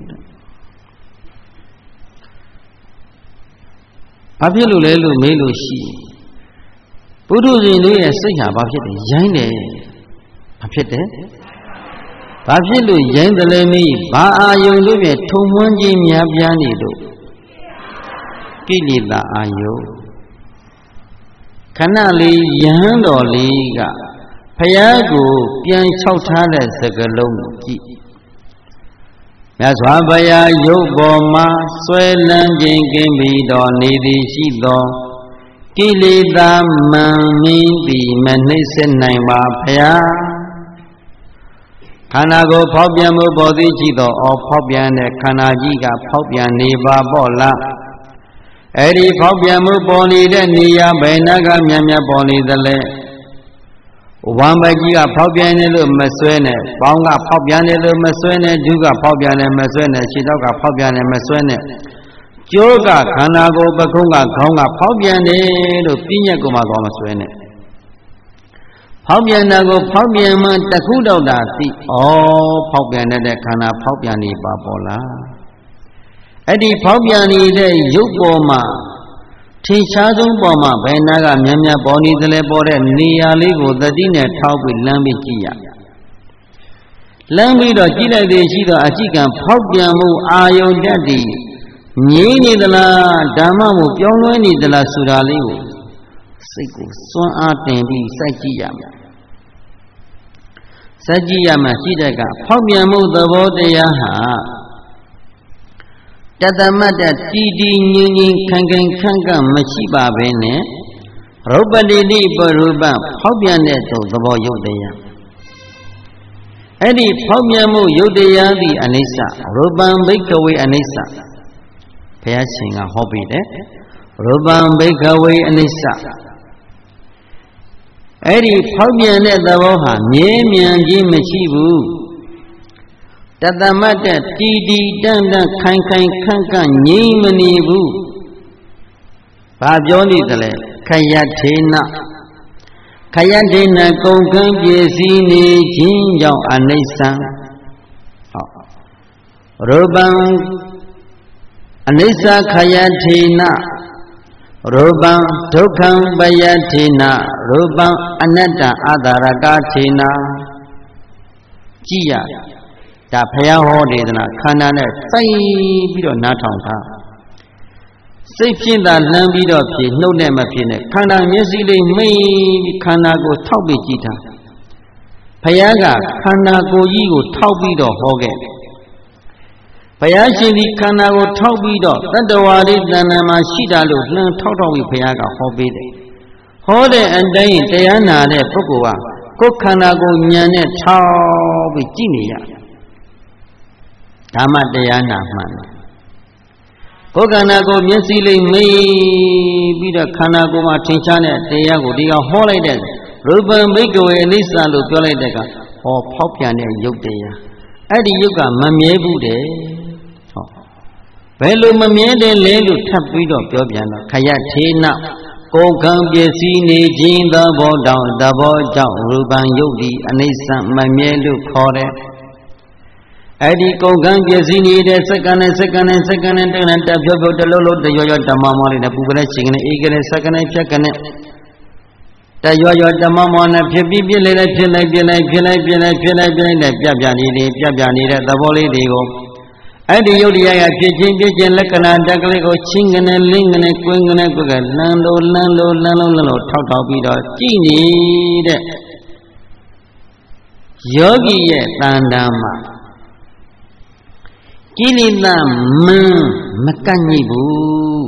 ဘာဖြစ်လို့လဲလို့မေးလို့ရှိပုထုဇဉ်တို့ရဲ့စိတ်ဟာဘာဖြစ်တယ်ရိုင်းတယ်ဘာဖြစ်တယ်ဘာဖြစ်လို့ရိုင်းတယ်လဲမေးဘာအာယုံတို့ရဲ့ထုံမွန်းခြင်းများပြားနေလို့ကိလေသာအာယုံခဏလေးယဟန်တော်လေးကဖယားကိုပြန်လျှောက်ထားတဲ့စကားလုံးကိုကြည့်မြတ်စွာဘုရားရုပ်ပေါ်မှာဆွဲလန်းခြင်းကင်းပြီးတော့နေသည်ရှိသောကိလေသာမံမင်းသည်မနှိမ့်ဆက်နိုင်ပါဖယားခန္ဓာကိုယ်ဖောက်ပြန်မှုပေါ်သည်ရှိသောအော်ဖောက်ပြန်တဲ့ခန္ဓာကြီးကဖောက်ပြန်နေပါပေါ့လားအဲ့ဒီဖောက်ပြန်မှုပေါ်နေတဲ့နေရာဘယ်နာကမြန်မြန်ပေါ်နေသလဲဝမ်းမကြီးကဖောက်ပြန်နေလို့မဆွဲနဲ့ပေါင်းကဖောက်ပြန်နေလို့မဆွဲနဲ့ဒုကဖောက်ပြန်နေမဆွဲနဲ့ခြေထောက်ကဖောက်ပြန်နေမဆွဲနဲ့ကျိုးကခန္ဓာကိုယ်ပခုံးကခေါင်းကဖောက်ပြန်နေလို့ပြည့်ညက်ကိုမှသွားမဆွဲနဲ့ဖောက်ပြန်တာကိုဖောက်ပြန်မှတခုတော့တာသိဩဖောက်ပြန်တဲ့ခန္ဓာဖောက်ပြန်နေပါပေါ်လားအဲ့ဒီဖောက်ပြန်နေတဲ့ရုပ်ပေါ်မှာထင်ရှားဆုံးပေါ်မှာဘယ်နာကမြန်မြန်ပေါ်နေသလဲပေါ်တဲ့နေရာလေးကိုသတိနဲ့ထောက်ပြီးလမ်းပြီးကြည့်ရလမ်းပြီးတော့ကြည့်လိုက်သေးရှိတော့အကြည့်ကံဖောက်ပြန်မှုအာယုန်တက်တည်ငြိမ့်နေသလားဓမ္မကိုပြောင်းလဲနေသလားဆိုတာလေးကိုစိတ်ကိုစွမ်းအားတင်ပြီးစိုက်ကြည့်ရမယ်စိုက်ကြည့်ရမှရှိတဲ့ကဖောက်ပြန်မှုသဘောတရားဟာတသမတ်တတီတီငြင်းငြင်းခိုင်ခိုင်ခန့်ခန့်မရှိပါဘဲနဲ့ရုပ်ပတိတိပရူပဖောက်ပြန်တဲ့သို့သဘောရုပ်တရားအဲ့ဒီဖောက်ပြန်မှုရုပ်တရားသည်အနိစ္စရူပံဘိက္ခဝေအနိစ္စဘုရားရှင်ကဟောပြီးတယ်ရူပံဘိက္ခဝေအနိစ္စအဲ့ဒီဖောက်ပြန်တဲ့သဘောဟာမြဲမြံခြင်းမရှိဘူးတသမတ်တဲ့တီတီတန့်တန့်ခိုင်ခိုင်ခန့်ခန့်ငြိမ့်မနေဘူးဘာပြောနေသလဲခယထေနခယထေနကုန်ကန်းပြည့်စည်နေခြင်းကြောင့်အနိစ္စံဟောရူပံအနိစ္စခယထေနရူပံဒုက္ခံပယထေနရူပံအနတ္တအာသာရကထေနကြည့်ရဒါဘုရားဟောဒေသနာခန္ဓာနဲ့စိုက်ပြီးတော့နားထောင်တာစိတ်ဖြင့်သာလမ်းပြီးတော့ဖြစ်နှုတ်နဲ့မဖြစ်နဲ့ခန္ဓာမျက်စိလေးမိတ်ခန္ဓာကိုထောက်ပြီးကြည့်ထားဘုရားကခန္ဓာကိုယ်ကြီးကိုထောက်ပြီးတော့ဟောခဲ့ဘုရားရှင်ဒီခန္ဓာကိုထောက်ပြီးတော့တတ္တဝါလေးတဏ္ဍာမှာရှိတာလို့လှမ်းထောက်ထောက်ပြီးဘုရားကဟောပေးတယ်ဟောတဲ့အတိုင်းတရားနာတဲ့ပုဂ္ဂိုလ်ကကိုယ်ခန္ဓာကိုဉာဏ်နဲ့ထောက်ပြီးကြည့်နေရဓမ္မတရားနာမှန်တယ်ကိုယ်ခန္ဓာကိုမျက်စိလေးမိပြီးတော့ခန္ဓာကိုယ်မှာထင်ရှားတဲ့တရားကိုဒီကဟောလိုက်တဲ့ရူပံဘိကဝေအနိစ္စလို့ပြောလိုက်တဲ့ကဟောဖောက်ပြန်တဲ့ယုတ်တရားအဲ့ဒီယုတ်ကမမြဲဘူးတဲ့ဟောဘယ်လိုမမြဲတယ်လဲလို့ထပ်ပြီးတော့ပြောပြန်တော့ခယထေနကိုယ်ခံပစ္စည်းနေခြင်းသဘောတောင်သဘောကြောင့်ရူပံယုတ်ဒီအနိစ္စမမြဲလို့ခေါ်တယ်အဲ့ဒီကုန်ကံပစ္စည်းနေတဲ့စက္ကန့်နဲ့စက္ကန့်နဲ့စက္ကန့်နဲ့တကနဲ့တဖြုတ်ဖြုတ်တလုံးလုံးတရွရွဓမ္မမောလေးနဲ့ပူကလေးရှင်ကလေးအေးကလေးစက္ကန့်နဲ့ဖြတ်ကနဲ့တရွရွဓမ္မမောနဲ့ဖြစ်ပြီးပြစ်လိုက်ဖြစ်လိုက်ပြစ်လိုက်ဖြစ်လိုက်ပြစ်လိုက်ဖြစ်လိုက်ပြစ်လိုက်နဲ့ပြပြနေနေပြပြနေတဲ့သဘောလေးတွေကိုအဲ့ဒီယုတ်တရားရဖြစ်ချင်းဖြစ်ချင်းလက္ခဏာတက်ကလေးကိုချင်းကနေလင်းကနေကွင်းကနေကွက်ကလန်းလို့လန်းလို့လန်းလို့လန်းလို့ထောက်ထောက်ပြီးတော့ကြည်နေတဲ့ယောဂီရဲ့တန်တမ်းမှာကိလေသာမန်းမကန့်ညိဘူး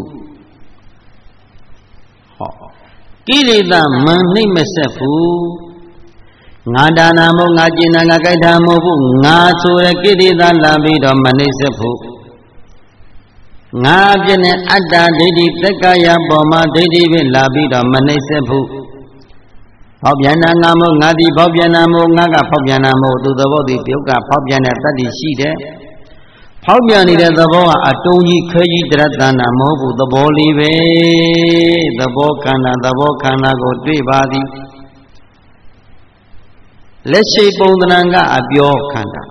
ဟောကိလေသာမန်းနှိမ့်မဆက်ဘူးငါဒါနာမို့ငါကျင်နာငါကြိုက်တာမဟုတ်ဘူးငါဆိုရကိလေသာလာပြီးတော့မနှိမ့်ဆက်ဘူးငါပြည့်နဲ့အတ္တဒိဋ္ဌိတက္ကရာပေါ်မှာဒိဋ္ဌိပဲလာပြီးတော့မနှိမ့်ဆက်ဘူးဖောက်ပြန်တာငါမို့ငါဒီဖောက်ပြန်တာမို့ငါကဖောက်ပြန်တာမို့သူသဘောဒီပြုတ်ကဖောက်ပြန်တဲ့တတ္တိရှိတယ်ဖောက်ပြန်နေတဲ့သဘောကအတုံးကြီးခဲကြီးတရတနာမဟုတ်ဘူးသဘောလေးပဲသဘောခန္ဓာသဘောခန္ဓာကိုတွေ့ပါသည်လက်ရှိပုံသဏ္ဍာန်ကအပြောခန္ဓာ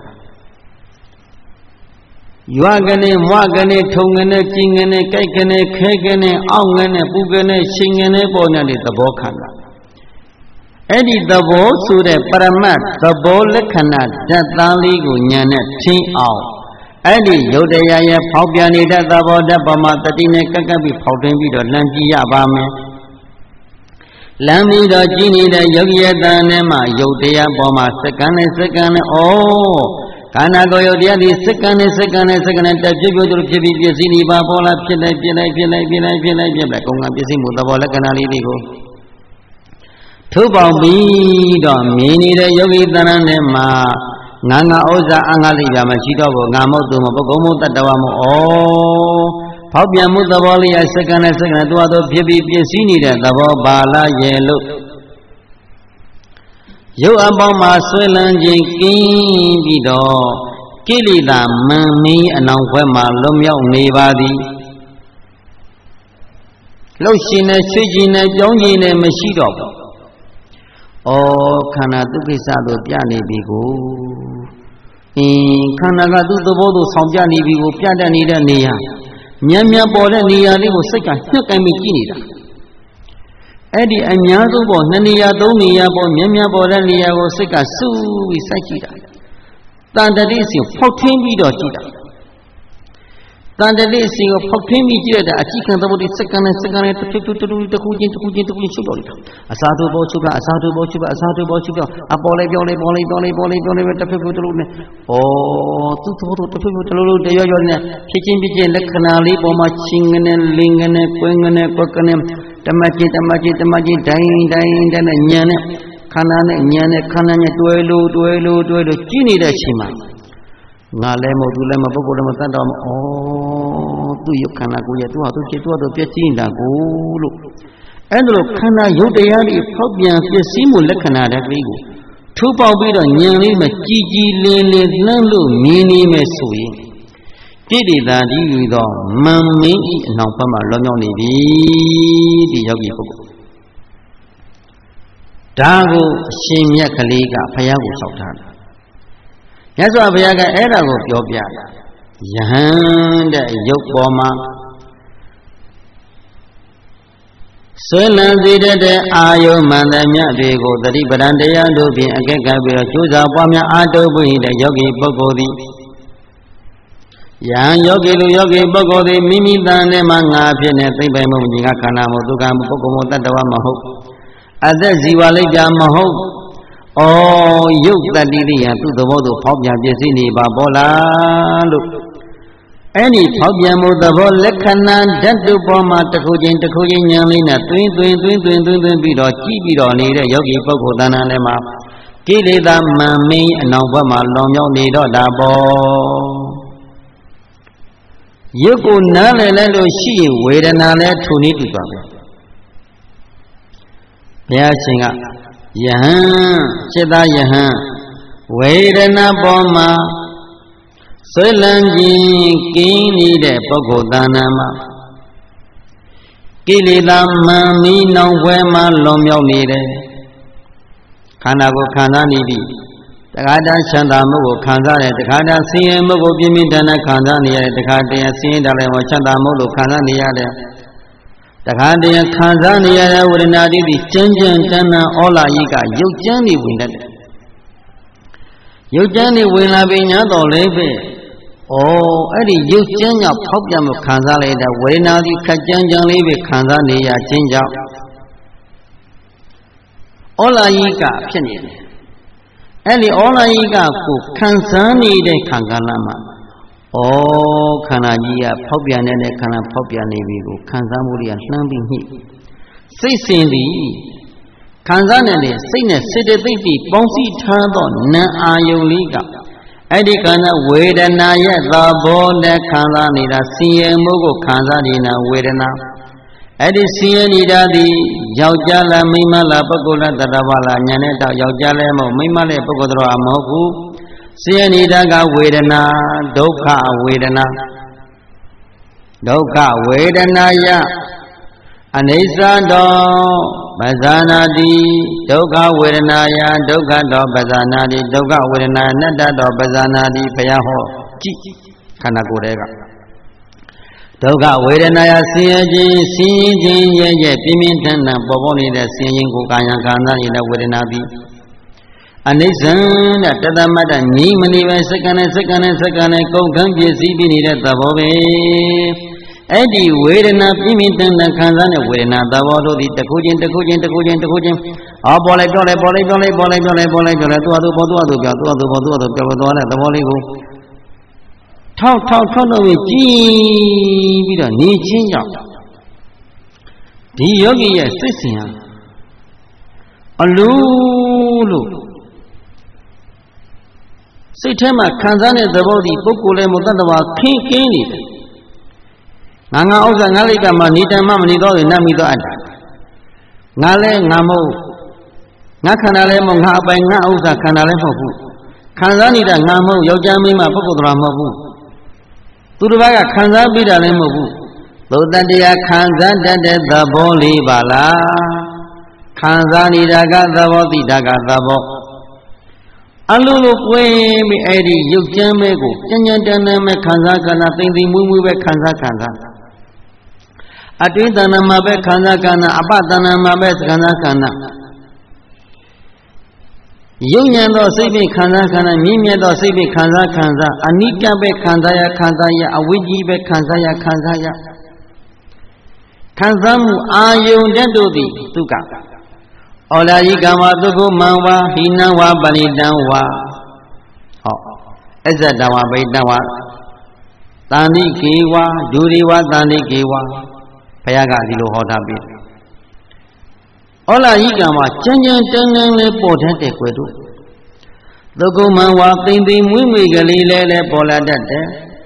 ရွာကနေမွားကနေထုံကနေကျင်ကနေကြိုက်ကနေခဲကနေအောင့်ကနေပူကနေရှင်ကနေပေါ်နေတဲ့သဘောခန္ဓာအဲ့ဒီသဘောဆိုတဲ့ပရမတ်သဘောလက္ခဏာဓာတ်သားလေးကိုဉာဏ်နဲ့ထင်အောင်အဲ့ဒီယုတ်တရားရဲ့ဖောက်ပြန်နေတဲ့သဘောဓာတ်ပေါ်မှာတတိနဲ့ကပ်ကပ်ပြီးဖောက်ထွင်းပြီးတော့လမ်းကြည့်ရပါမယ်လမ်းပြီးတော့ကြည့်နေတဲ့ယောဂီရဲ့တန်ထဲမှာယုတ်တရားပေါ်မှာစက္ကန့်နဲ့စက္ကန့်နဲ့ဩခန္ဓာကိုယ်ယုတ်တရားဒီစက္ကန့်နဲ့စက္ကန့်နဲ့စက္ကန့်နဲ့တက်ဖြစ်ဖြစ်ဖြစ်ပြီးပြည့်စည်နေပါပေါ်လာဖြစ်လိုက်ဖြစ်လိုက်ဖြစ်လိုက်ဖြစ်လိုက်ဖြစ်လိုက်ဖြစ်လိုက်ကုန်ကပြည့်စည်မှုသဘောလက္ခဏာလေးတွေကိုထုတ်ပေါင်းပြီးတော့မြင်နေတဲ့ယောဂီတန်ထဲမှာငါငါဥစ္စာအငါသိပြမရှိတော့ဘူးငါမဟုတ်သူမပုဂ္ဂိုလ်မတတ္တဝမဟုတ်ဩဖောက်ပြန်မှုသဘောလေးရစက္ကန့်နဲ့စက္ကန့်တူအပ်တော့ဖြစ်ပြီးပြည့်စည်နေတဲ့သဘောပါလာရဲ့လို့ရုပ်အပေါင်းမှာဆွဲလန်းခြင်းကင်းပြီးတော့ကိလေသာမန်မီးအနောင်ခွဲမှာလွတ်မြောက်နေပါသည်လှုပ်ရှင်နဲ့ချွေခြင်းနဲ့ကြောင်းခြင်းနဲ့မရှိတော့ဘူးဩခန္ဓာဒုက္ခိစ္စတို့ပြနေပြီကိုအင်းခန္ဓာကသူ့သဘောသူဆောင်ပြနေပြီကိုပြတတ်နေတဲ့နေရာမြန်မြန်ပေါ်တဲ့နေရာလေးကိုစိတ်ကညှက်ကိုင်းပြီးကြည့်နေတာအဲ့ဒီအများဆုံးပေါ်နှစ်နေရာသုံးနေရာပေါ်မြန်မြန်ပေါ်တဲ့နေရာကိုစိတ်ကစူးပြီးစိုက်ကြည့်တာတန်တတိအစဉ်ဖောက်ထွင်းပြီးတော့ကြည့်တာတန်တတိအစဉ်ကိုဖောက်ထွင်းပြီးကြည့်ရတဲ့အကြည့်ခံသဘောတွေစက္ကန့်နဲ့စက္ကန့်နဲ့တစ်ခုတစ်ခုတစ်ခုချင်းတစ်ခုချင်းတစ်ခုချင်းချုပ်တော့တယ်အစာတို့ပေါ်ချုပ်ကအစာတို့ပေါ်ချုပ်ကအစာတို့ပေါ်ချုပ်ကအပေါ်လေးပြောလေးပေါ်လေးပြောလေးပေါ်လေးပြောလေးတစ်ဖက်ဖက်တစ်လုံးနဲ့ဩသူ့သဘောတို့တစ်ဖက်ဖက်တစ်လုံးလုံးတရွရွနဲ့ဖြစ်ချင်းဖြစ်ချင်းလက္ခဏာလေးပေါ်မှာချင်းငနဲ့လင်းငနဲ့ကွင်းငနဲ့ကွက်ကနဲ့တမချင်းတမချင်းတမချင်းဒိုင်းဒိုင်းတဲ့နဲ့ညံနဲ့ခန္ဓာနဲ့ညံနဲ့ခန္ဓာနဲ့တွဲလို့တွဲလို့တွဲလို့ကြည့်နေတဲ့အချိန်မှာငါလည်းမဟုတ်သူလည်းမပုဂ္ဂိုလ်လည်းမတတ်တော့မဩသူ့ရုပ်ခန္ဓာကိုယ်ရဲ့သူ့ဟာသူဖြစ်သူ့ဟာသူပြည့်စည်နေတာကိုလို့အဲ့ဒါလို့ခန္ဓာရုပ်တရားတွေဖောက်ပြန်ပြည့်စည်မှုလက္ခဏာတွေကလေးကိုထူပေါက်ပြီးတော့ဉာဏ်လေးမှာကြည်ကြည်လင်းလင်းနှမ်းလို့မြင်နေမယ်ဆိုရင်တိတိသာဒီယူသောမန်မင်းဤအနောင်ဘက်မှာလွန်မြောက်နေပြီဒီယောဂီပုဂ္ဂိုလ်ဒါကိုအရှင်မြတ်ကလေးကဘုရားကိုဆောက်ထားတယ်မြတ်စွာဘုရားကအဲ့ဒါကိုပြောပြတာယဟန်တဲ့ရုပ်ပေါ်မှာဆွေလန်းစေတဲ့အာယုမန္တမြတ်တွေကိုသတိပဋ္ဌာန်တရားတို့ဖြင့်အကဲကပ်ပြီးတော့ကျိုးစားပွားများအားထုတ်ပြီးတဲ့ယောဂီပုဂ္ဂိုလ်သည် Yang yogi lu yogi bogodi mimi tane manga piene tiba mu jinga kana mu duka mu poko mu tadawa mahu. Ada jiwa lega mahu. Oh yuk tadi dia tu dobo tu phop ya biasi ni ba bola lu. Any phop ya mu dobo lekhana datu poma takujin takujin yang lina twin twin twin twin twin twin biro chi biro ni de yogi poko tana ne ma. Kileda mami anong ba ma long yong ni do da bo. Yuko nale le lo shi vedana le thuni tu ba be. Bhaya Singha yahan chita yahan vedana po ma swai lan jin kin ni de pukkho thana ma kileda mami nong bwe ma long myauk ni de khana ko khanda ni bi Takada chanda mugo khanda ne takada siye mugo pimi dana khanda ni ya takada ya siye dale mo chanda mugo khanda ni ya de takada ya khanda ni ya de urina di di chen chen tana ola yi ka yuk chan ni win dat yuk chan ni win la bi nya to le be oh adi yuk chan nya phop ya mo khanda le da urina di khat chan chan le be khanda ni ya chin jaw ola yi ka phit ni de Eli ola ika ku kansani de kankana ma. Oh kana jiya phopya ne ne kana phopya ne bi ku kansa mu riya hlan bi hni. Sait sin di kansa ne ne sait ne sit de thait ti paung si tha tho nan ayong li ka. Adi kana vedana ya thabo ne kansa ni da siye mu ko kansa ni na vedana. Adi siye ni da di Yauja la mima la pagola tadawa la nyane ta yauja le mo mima le pagodro amoku siye ni da ga vedana dukkha vedana dukkha vedana ya anicca do bhajanati dukkha vedana ya dukkha do bhajanati dukkha vedana anatta do bhajanati phaya ho chi khana ko de ka Dukkha vedana ya siye jin siye jin ye ye pimin tana bobo ni de siye jin ko kaya khanda ni de vedana bi anicca da tadamata ni mani be sakane sakane sakane kau khan pyesi bi ni de thabo be adi vedana pimin tana khanda ne vedana thabo do di takku jin takku jin takku jin takku jin a bo lai pyo lai bo lai pyo lai bo lai pyo lai bo lai pyo lai tu a tu bo tu a tu pyo tu a tu bo tu a tu pyo to le thabo lai ko Thao thao thao lo we ji bi do ni chin jaw di yogi ye sit sin ha alu lo sait the ma khansa ne thabo di pukkol le mo tattwa khin kin ni de nga ngaဥစ္စာngaလိကma ni tan ma ma ni do ye na mi do at nga le nga mo nga khanda le mo nga apai ngaဥစ္စာkhanda le mhok bu khansa ni da nga mo yauja mai ma pukkol tra mhok bu Tu tu baga khansa bida le mhok bu Tho tatiya khansa tat de thabo li ba la khansa ni da ka thabo ti da ka thabo Alu lu kwin bi edi yuk chan me ko chan chan tan tan me khansa kana tin tin mui mui be khansa khansa Atwin tana ma be khansa kana apa tana ma be khansa kana Yung nyan do sait bi khansa kana min myan do sait bi khansa khansa anika be khansa ya khansa ya awiji be khansa ya khansa ya Khansa mu ayong tat do ti dukkha Ola yi kama tukku man wa hina wa panitan wa Ho Asata wa paitan wa Tani ke wa duri wa tani ke wa Phaya ka di lo hota pi Ola yi kama chan chan tan tan le po that de kwe tu Tukku man wa tin tin mui mui ka li le le po la tat de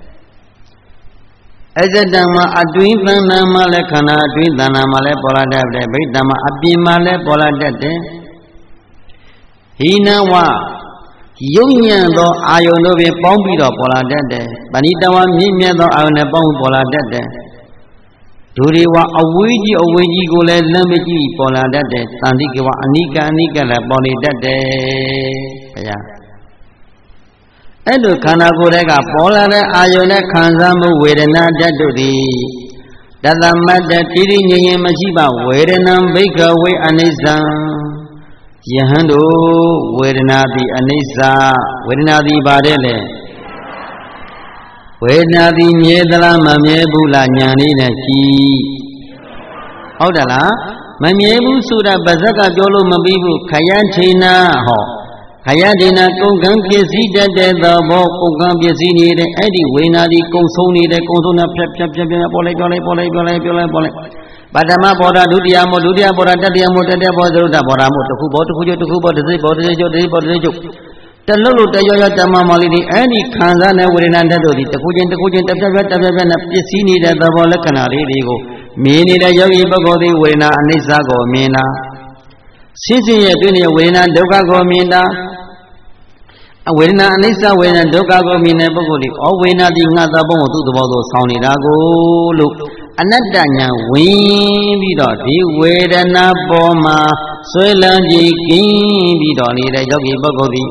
Asata ma atwin thana ma le khana atwin thana ma le po la tat de Baitan ma apin ma le po la tat de Hina wa Yung nyan do ayong do be paung pi do po la tat de Panitan wa min myan do ayong ne paung po la tat de Duri wa awiji awiji ko le lan me ji po la tat de Tanti ke wa anika anika le po ni tat de Phaya Ado khana ko de ka po la de ayong ne khansa mu vedana tat do ti Tatamatta tiri nyin nyin ma chi ba vedana bhikha we anicca Yahan do vedana ti anicca vedana ti ba de le ဝေဒနာသည်မြဲသလားမမြဲဘူးလားညာလေးနဲ့ကြည့်ဟုတ်တယ်လားမမြဲဘူးဆိုတာဗဇက်ကပြောလို့မပြီးဘူးခယထေနာဟောခယထေနာကုန်ကံပစ္စည်းတတ်တဲ့သဘောကုန်ကံပစ္စည်းနေတဲ့အဲ့ဒီဝေဒနာသည်ကုံဆုံးနေတဲ့ကုံဆုံးတာဖြတ်ဖြတ်ဖြတ်ဖြတ်ပေါ်လိုက်ပေါ်လိုက်ပေါ်လိုက်ပေါ်လိုက်ပေါ်လိုက်ပေါ်လိုက်ပထမဘောဓဒုတိယမောဒုတိယဘောဓတတိယမောတတိယဘောသရုဒ္ဓဘောဓမောတစ်ခုဘောတစ်ခုကျတစ်ခုဘောတစ်စိဘောတစ်စိကျတစ်စိဘောတစ်စိကျတလုံးလို့တရောရောတမမောလေးဒီအဲ့ဒီခံစားတဲ့ဝေဒနာတက်တို့ဒီတစ်ခုချင်းတစ်ခုချင်းတစ်ပြက်ပြက်တစ်ပြက်ပြက်နဲ့ပစ္စည်းနေတဲ့သဘောလက္ခဏာလေးတွေကိုမြင်နေတဲ့ယောဂီပုဂ္ဂိုလ်သည်ဝေဒနာအနိစ္စကိုမြင်တာရှင်းရှင်းရဲ့တွေ့နေတဲ့ဝေဒနာဒုက္ခကိုမြင်တာဝေဒနာအနိစ္စဝေဒနာဒုက္ခကိုမြင်တဲ့ပုဂ္ဂိုလ်ဒီဩဝေဒနာဒီငါသဘောကိုသူ့သဘောသို့ဆောင်းနေတာကိုလို့အနတ္တဉာဏ်ဝင်ပြီးတော့ဒီဝေဒနာပေါ်မှာဆွဲလန်းကြည်ကင်းပြီးတော့နေတဲ့ယောဂီပုဂ္ဂိုလ်ဒီ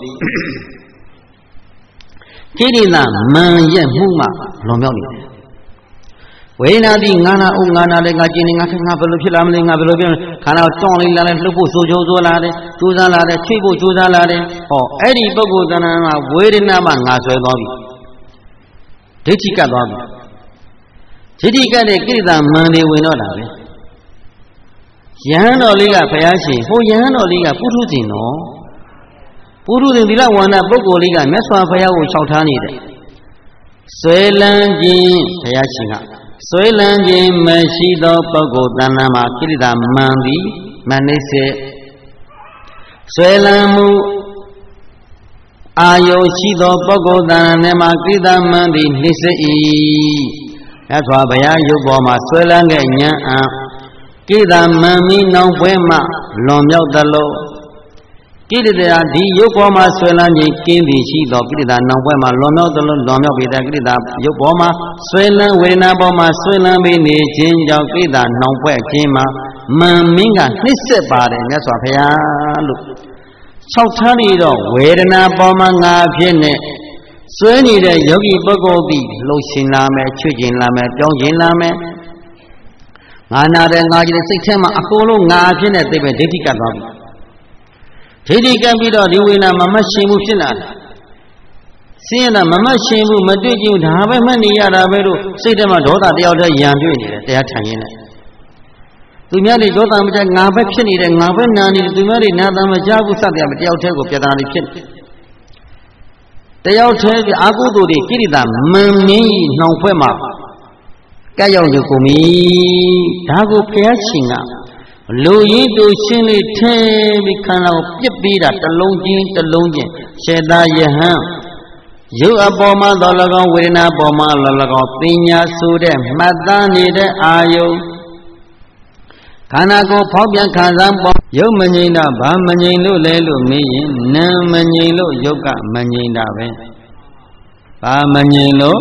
ကိရိတာမန်ရဲ့မှုမှလွန်မြောက်နေတယ်ဝေဒနာတိငါနာဥငါနာလည်းငါကျင်နေငါခငါဘယ်လိုဖြစ်လာမလဲငါဘယ်လိုဖြစ်ခန္ဓာတောင်းလေးလာလဲလှုပ်ဖို့စိုးကြိုးစိုးလာတယ်ကြိုးစားလာတယ်ချိတ်ဖို့ကြိုးစားလာတယ်ဟောအဲ့ဒီပုဂ္ဂိုလ်တဏ္ဍာမှာဝေဒနာမှငါဆွဲသွားပြီဒိဋ္ဌိကတ်သွားပြီဒိဋ္ဌိကတ်တဲ့ကိရိတာမန်တွေဝင်တော့တာပဲယဟန်တော်လေးကဘုရားရှင်ဟိုယဟန်တော်လေးကပုထုဇဉ်တော်ပုထုဇဉ်သီလဝန္ဒပုဂ္ဂိုလ်လေးကမြတ်စွာဘုရားကိုလျှောက်ထားနေတယ်ဆွဲလန်းခြင်းဘုရားရှင်ကဆွဲလန်းခြင်းမရှိသောပုဂ္ဂိုလ်တဏ္ဍာမှာကိရိတာမန်သည်မနိစေဆွဲလန်းမှုအာယုရှိသောပုဂ္ဂိုလ်တဏ္ဍာနဲ့မှာကိရိတာမန်သည်နှိစေ၏ရသော်ဘုရားရုပ်ပေါ်မှာဆွဲလန်းတဲ့ဉာဏ်အံကိရိတာမန်မီနောင်ပွဲမှလွန်မြောက်သလိုကိရိတာဒီရုပ်ပေါ်မှာဆွဲလန်းခြင်းကင်းပြီးရှိသောကိရိတာနောင်ပွဲမှာလွန်မြောက်သလိုလွန်မြောက်ပြီးတဲ့ကိရိတာရုပ်ပေါ်မှာဆွဲလန်းဝေဒနာပေါ်မှာဆွဲလန်းပြီးနေခြင်းကြောင့်ကိရိတာနောင်ပွဲခြင်းမှာမန်မင်းကနှိစ္စပါတယ်မြတ်စွာဘုရားလို့၆ထားနေတော့ဝေဒနာပေါ်မှာငါဖြစ်နေဆွဲနေတဲ့ယောဂီပုဂ္ဂိုလ်သည်လှုပ်ရှင်လာမယ်ချွတ်ကျင်လာမယ်ပြောင်းကျင်လာမယ်ငါနာတဲ့ငါကြီးတဲ့စိတ်ထဲမှာအကုန်လုံးငါဖြစ်နေသိပဲဒိဋ္ဌိကတ်သွားပြီဒိဋ္ဌိကံပြီးတော့ဒီဝေဒနာမမတ်ရှင်ဘူးဖြစ်လာတယ်ဆင်းရဲတာမမတ်ရှင်ဘူးမတွေ့ကြဘူးဒါပဲမှတ်နေရတာပဲလို့စိတ်ထဲမှာဒေါသတယောက်တည်းရံတွေ့နေတယ်တရားထိုင်ရင်းနဲ့သူများတွေဒေါသမကြငါပဲဖြစ်နေတယ်ငါပဲနာနေတယ်သူများတွေနာတာမကြဘူးစတဲ့တယောက်တည်းကိုပြဿနာတွေဖြစ်နေတယောက်တည်းအာဟုတုတွေကိရိတာမန်မင်းကြီးနှောင်ဖွဲ့မှာကဲ့ရောက်နေကုန်ပြီဒါကိုဘုရားရှင်ကလူရင်းတူရှင်းလေးထဲပြီးခန္ဓာကိုပြစ်ပေးတာတစ်လုံးချင်းတစ်လုံးချင်းရှေတာယဟန်ရုပ်အပေါ်မှာတော်၎င်းဝေဒနာပေါ်မှာတော်၎င်းပညာဆိုတဲ့မှတ်သားနေတဲ့အာယုခန္ဓာကိုဖောက်ပြန်ခံစားပေါ်ရုပ်မငြိမ်တာဘာမငြိမ်လို့လဲလို့မေးရင်နာမငြိမ်လို့ရုပ်ကမငြိမ်တာပဲဘာမငြိမ်လို့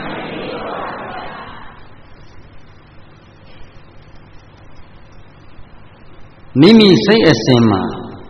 မိမိစိတ်အစဉ်မှာ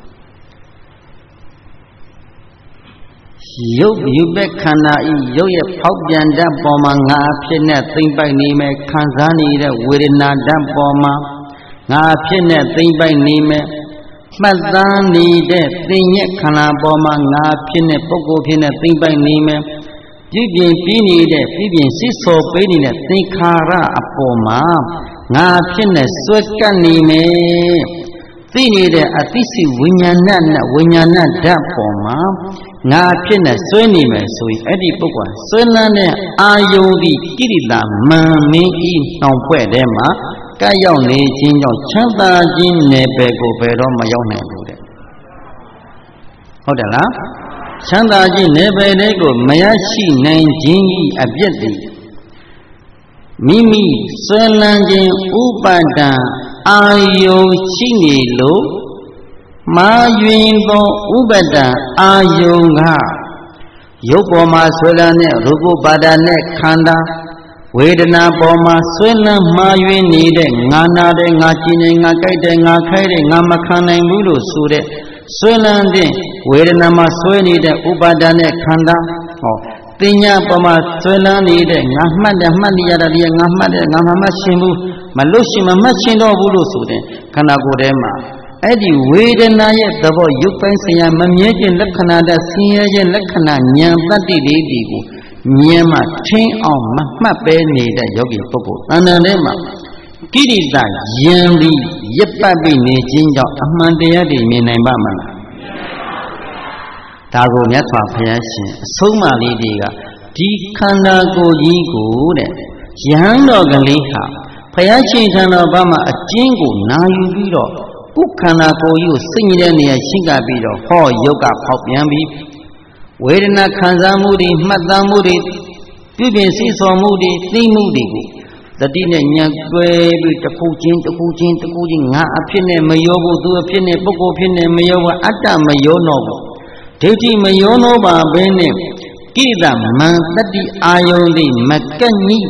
ရုပ်ယူပဲခန္ဓာဤရုပ်ရဲ့ဖောက်ပြန်တတ်ပေါ်မှာငါအဖြစ်နဲ့သိမ့်ပိုက်နေမယ်ခံစားနေတဲ့ဝေဒနာတတ်ပေါ်မှာငါအဖြစ်နဲ့သိမ့်ပိုက်နေမယ်မှတ်သားနေတဲ့သင်ရဲ့ခန္ဓာပေါ်မှာငါအဖြစ်နဲ့ပုဂ္ဂိုလ်ဖြစ်နဲ့သိမ့်ပိုက်နေမယ်ပြည့်ပြင်းပြီးနေတဲ့ပြည့်ပြင်းစစ်စော်ပေးနေတဲ့သင်္ခါရအပေါ်မှာငါအဖြစ်နဲ့စွဲကပ်နေမယ်သိနေတဲ့အသိစိဝိညာဏနဲ့ဝိညာဏဓာတ်ပေါ်မှာငါဖြစ်နေဆွဲနေမယ်ဆိုရင်အဲ့ဒီပုဂ္ဂိုလ်ဆွဲလန်းတဲ့အာယုန်ဒီကိရိတာမန်မင်းဤနှောင်ဖွဲ့ထဲမှာကပ်ရောက်နေခြင်းကြောင့်ချမ်းသာခြင်းနယ်ပယ်ကိုဘယ်တော့မရောက်နိုင်ဘူးတဲ့ဟုတ်တယ်လားချမ်းသာခြင်းနယ်ပယ်တွေကိုမရရှိနိုင်ခြင်းဤအပြစ်တွေမိမိဆွဲလန်းခြင်းဥပါဒံအာယုန်ရှိနေလို့မာယွင်သောဥပဒံအာယုန်ကရုပ်ပေါ်မှာဆွဲလန်းတဲ့ရူပပါဒနဲ့ခန္ဓာဝေဒနာပေါ်မှာဆွဲလန်းမာယွင်နေတဲ့ငါနာတဲ့ငါကြည်နေငါကြိုက်တဲ့ငါခိုက်တဲ့ငါမခံနိုင်ဘူးလို့ဆိုတဲ့ဆွဲလန်းတဲ့ဝေဒနာမှာဆွဲနေတဲ့ဥပါဒနဲ့ခန္ဓာဟောတင်ညာပေါ်မှာဆွဲလန်းနေတဲ့ငါမှတ်တယ်မှတ်နေရတာဒီငါမှတ်တယ်ငါမမှတ်ရှင်းဘူးမလို့ရှိမမှတ်ရှင်းတော့ဘူးလို့ဆိုတဲ့ခန္ဓာကိုယ်ထဲမှာအဲ့ဒီဝေဒနာရဲ့သဘောရုပ်ပိုင်းဆိုင်ရာမမြဲခြင်းလက္ခဏာတဆင်းရဲခြင်းလက္ခဏာဉာဏ်တတ္တိလေးဒီကို Nyama train on Mahma Nida Yogi Popo, Ananema Kirita Yandi Yepabi Nijinja Amandiadi Minamana Tago Yatwa Payashin, Soma Lidiga, Dikana Goyigo, Yando Galiha, Payashin and Obama a jingle, Nayu Bido, Ukana Goyu, singing near Shinga Bido, Ho Yoga Pop Yambi. Wedina Kanzamudi, Mazamudi, Bibin Siso Moody, Thimudi. The dinner Yagwe, the Puchin, the Puchin, the Puchin, a pinne, Mayobo, do a pinne, Boko pinne, Mayoba, Ata Mayono. Teti Mayono Bene, Kida Man, that the Ioni, Macani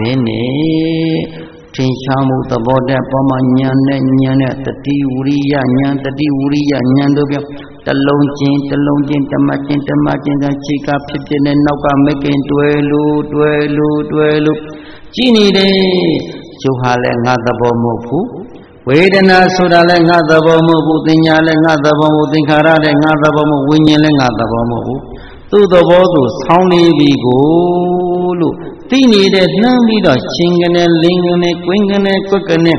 Bene. Tinchamu, the border, Poma, Nyan, Nyan, the Tiuria, Nyan, the Tiuria, Nyandobia. The longing, the longing, the matching, the matching, the chica, pitching, and Noka making duelu, duelu, duelu. Genie day, Chuhale, another bomopu. Wait and I saw the another bomopu, Tinyale, another bomu, Tinkarade, another bomu, Winyan, another bomopu. To the bottle, soundly we go. Tini that none be the chingane, lingane, quingane, cookane.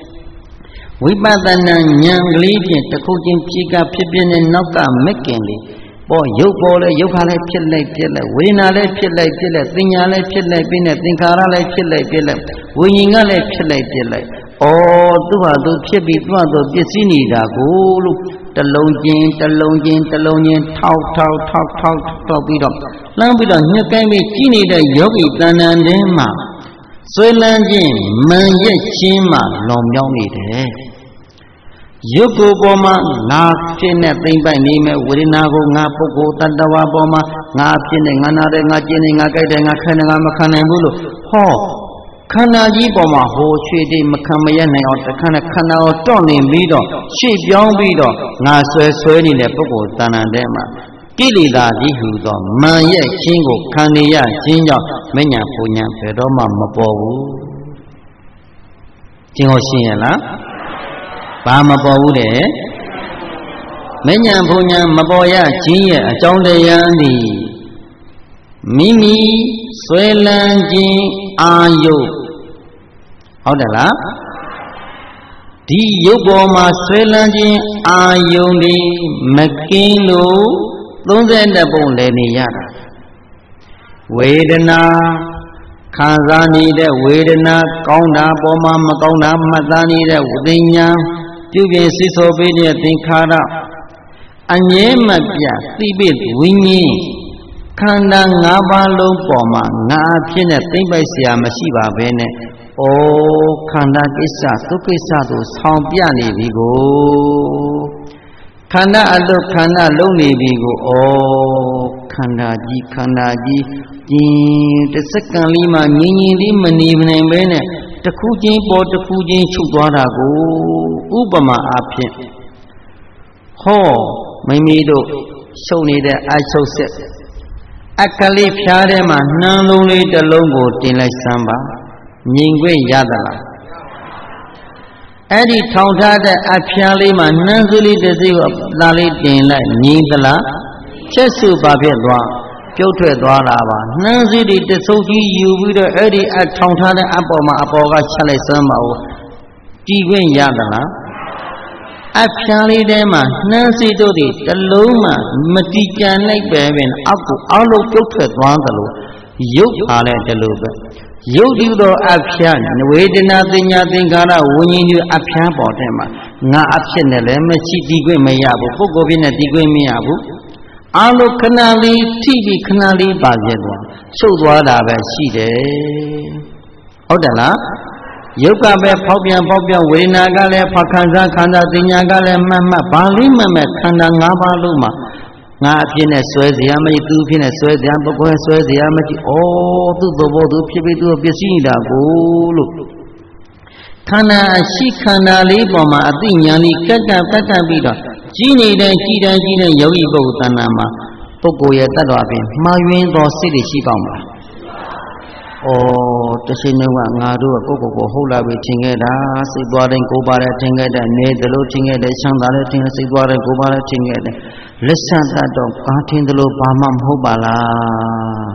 We badana young lady, the cooking chica, pippin and knock out making. Boy, you bought a yokale pill like pillar, winner like pill like pillar, thinya like pill like pinna, thinkara like pill like pillar, winning a like pill like pillar. Oh, do I do chippy to the Pisini da gulu, the longing, the longing, the longing, talk, talk, talk, talk, talk it up. Lambida, you can be genie the yogi than and dema. Soilanjin, man yet chima, long young. Yoko Boma, Napin at thing by name, Wirinago, Napoko, Tandawa Boma, Napin and another Najin, Nagadan, Akanamakanabulu. Ho, Kanaji Boma, Ho, Shidi, Makamayan, or the Kana Kana or Tony Bido, Sheep Young Bido, Naswe Swedi, the Poko, Tanadema. Kilida Jihudo, Maya, Chingo, Kania, Jinja, Menya Punya, Pedoma, Mapo. Jingo Siena. Bama Baude Menya Punya Maboya Chia, Joldeandi Mimi Swelanji Ayo Hodala Di Yoboma Swelanji Ayo Di Makino Lunzenda Boleni Yara Vedana Kazani de Vedana Kauna Boma Makauna Mazani de Udinya Jubian Sisobia Tinkara Anyema Pia, Tibet, Winnie Kanda Navalo Boma, Napina, Timbasia, Masiva Bene, O Kanda Kisa, Tukisatu, Sampiani Vigo Kanda Ado Kanda Loni Vigo, O Kanda Ji Kanda Ji, the second Lima, Nini Liman even Bene. The Kujin bought the Kujin Chudwara go Ubama Apin. Ho, my meadow, show me that I so set. Akali Piarema, none only the logo, Tinlay Samba, Ningwe Yadala. Eddie Tauta the Apialima, Nanzuli the Zoo of Lali Tinlay, Ningala, Chesu Babedwa. Kyoto Dwarava, Nanzi the Soji, you with the Eddie at Tauntana Apoma Apoga Chale Sama, Tigwin Yadana. Actually, Dema, Nancy Dodi, the Loma, Matikan like Bevin, Apu, Alo Kyoto Dwangalo, you are the Luba. You do the Apian, waiting nothing, nothing, Gara, winning you Apian Botema, Na Apian, Lemachi Tigwin Mayabu, Pogovina Tigwin Miabu. Alo Kanali, T V Kanali Bajedwa, so whatever she did. Odala Yoga Be Popia Popia, Winagale, Pakanza, Kanda, Dinyagale, Mama, Bali, Mama, Kanda, Nabaluma, Napin, Swazia, Tupin, Swazia, Boko, Swazia, oh, to the Vodu, Pibitu, Pisida, go. Kana, she Kanali, Boma, Dinyani, Kata, Kata Bida. Genie then Gina Gina Yogi Botanama, Pogoya Tadabi, Mayuin or City Shibama. Oh, the Shinua Nadu, Coco, Hola, Tingeda, Sigward and Gobara Tingeda, Ned the Loting at the Shandala Ting, Sigward and Gobara Tingeda. Listen that dog, Patin the Lopamam Hobala.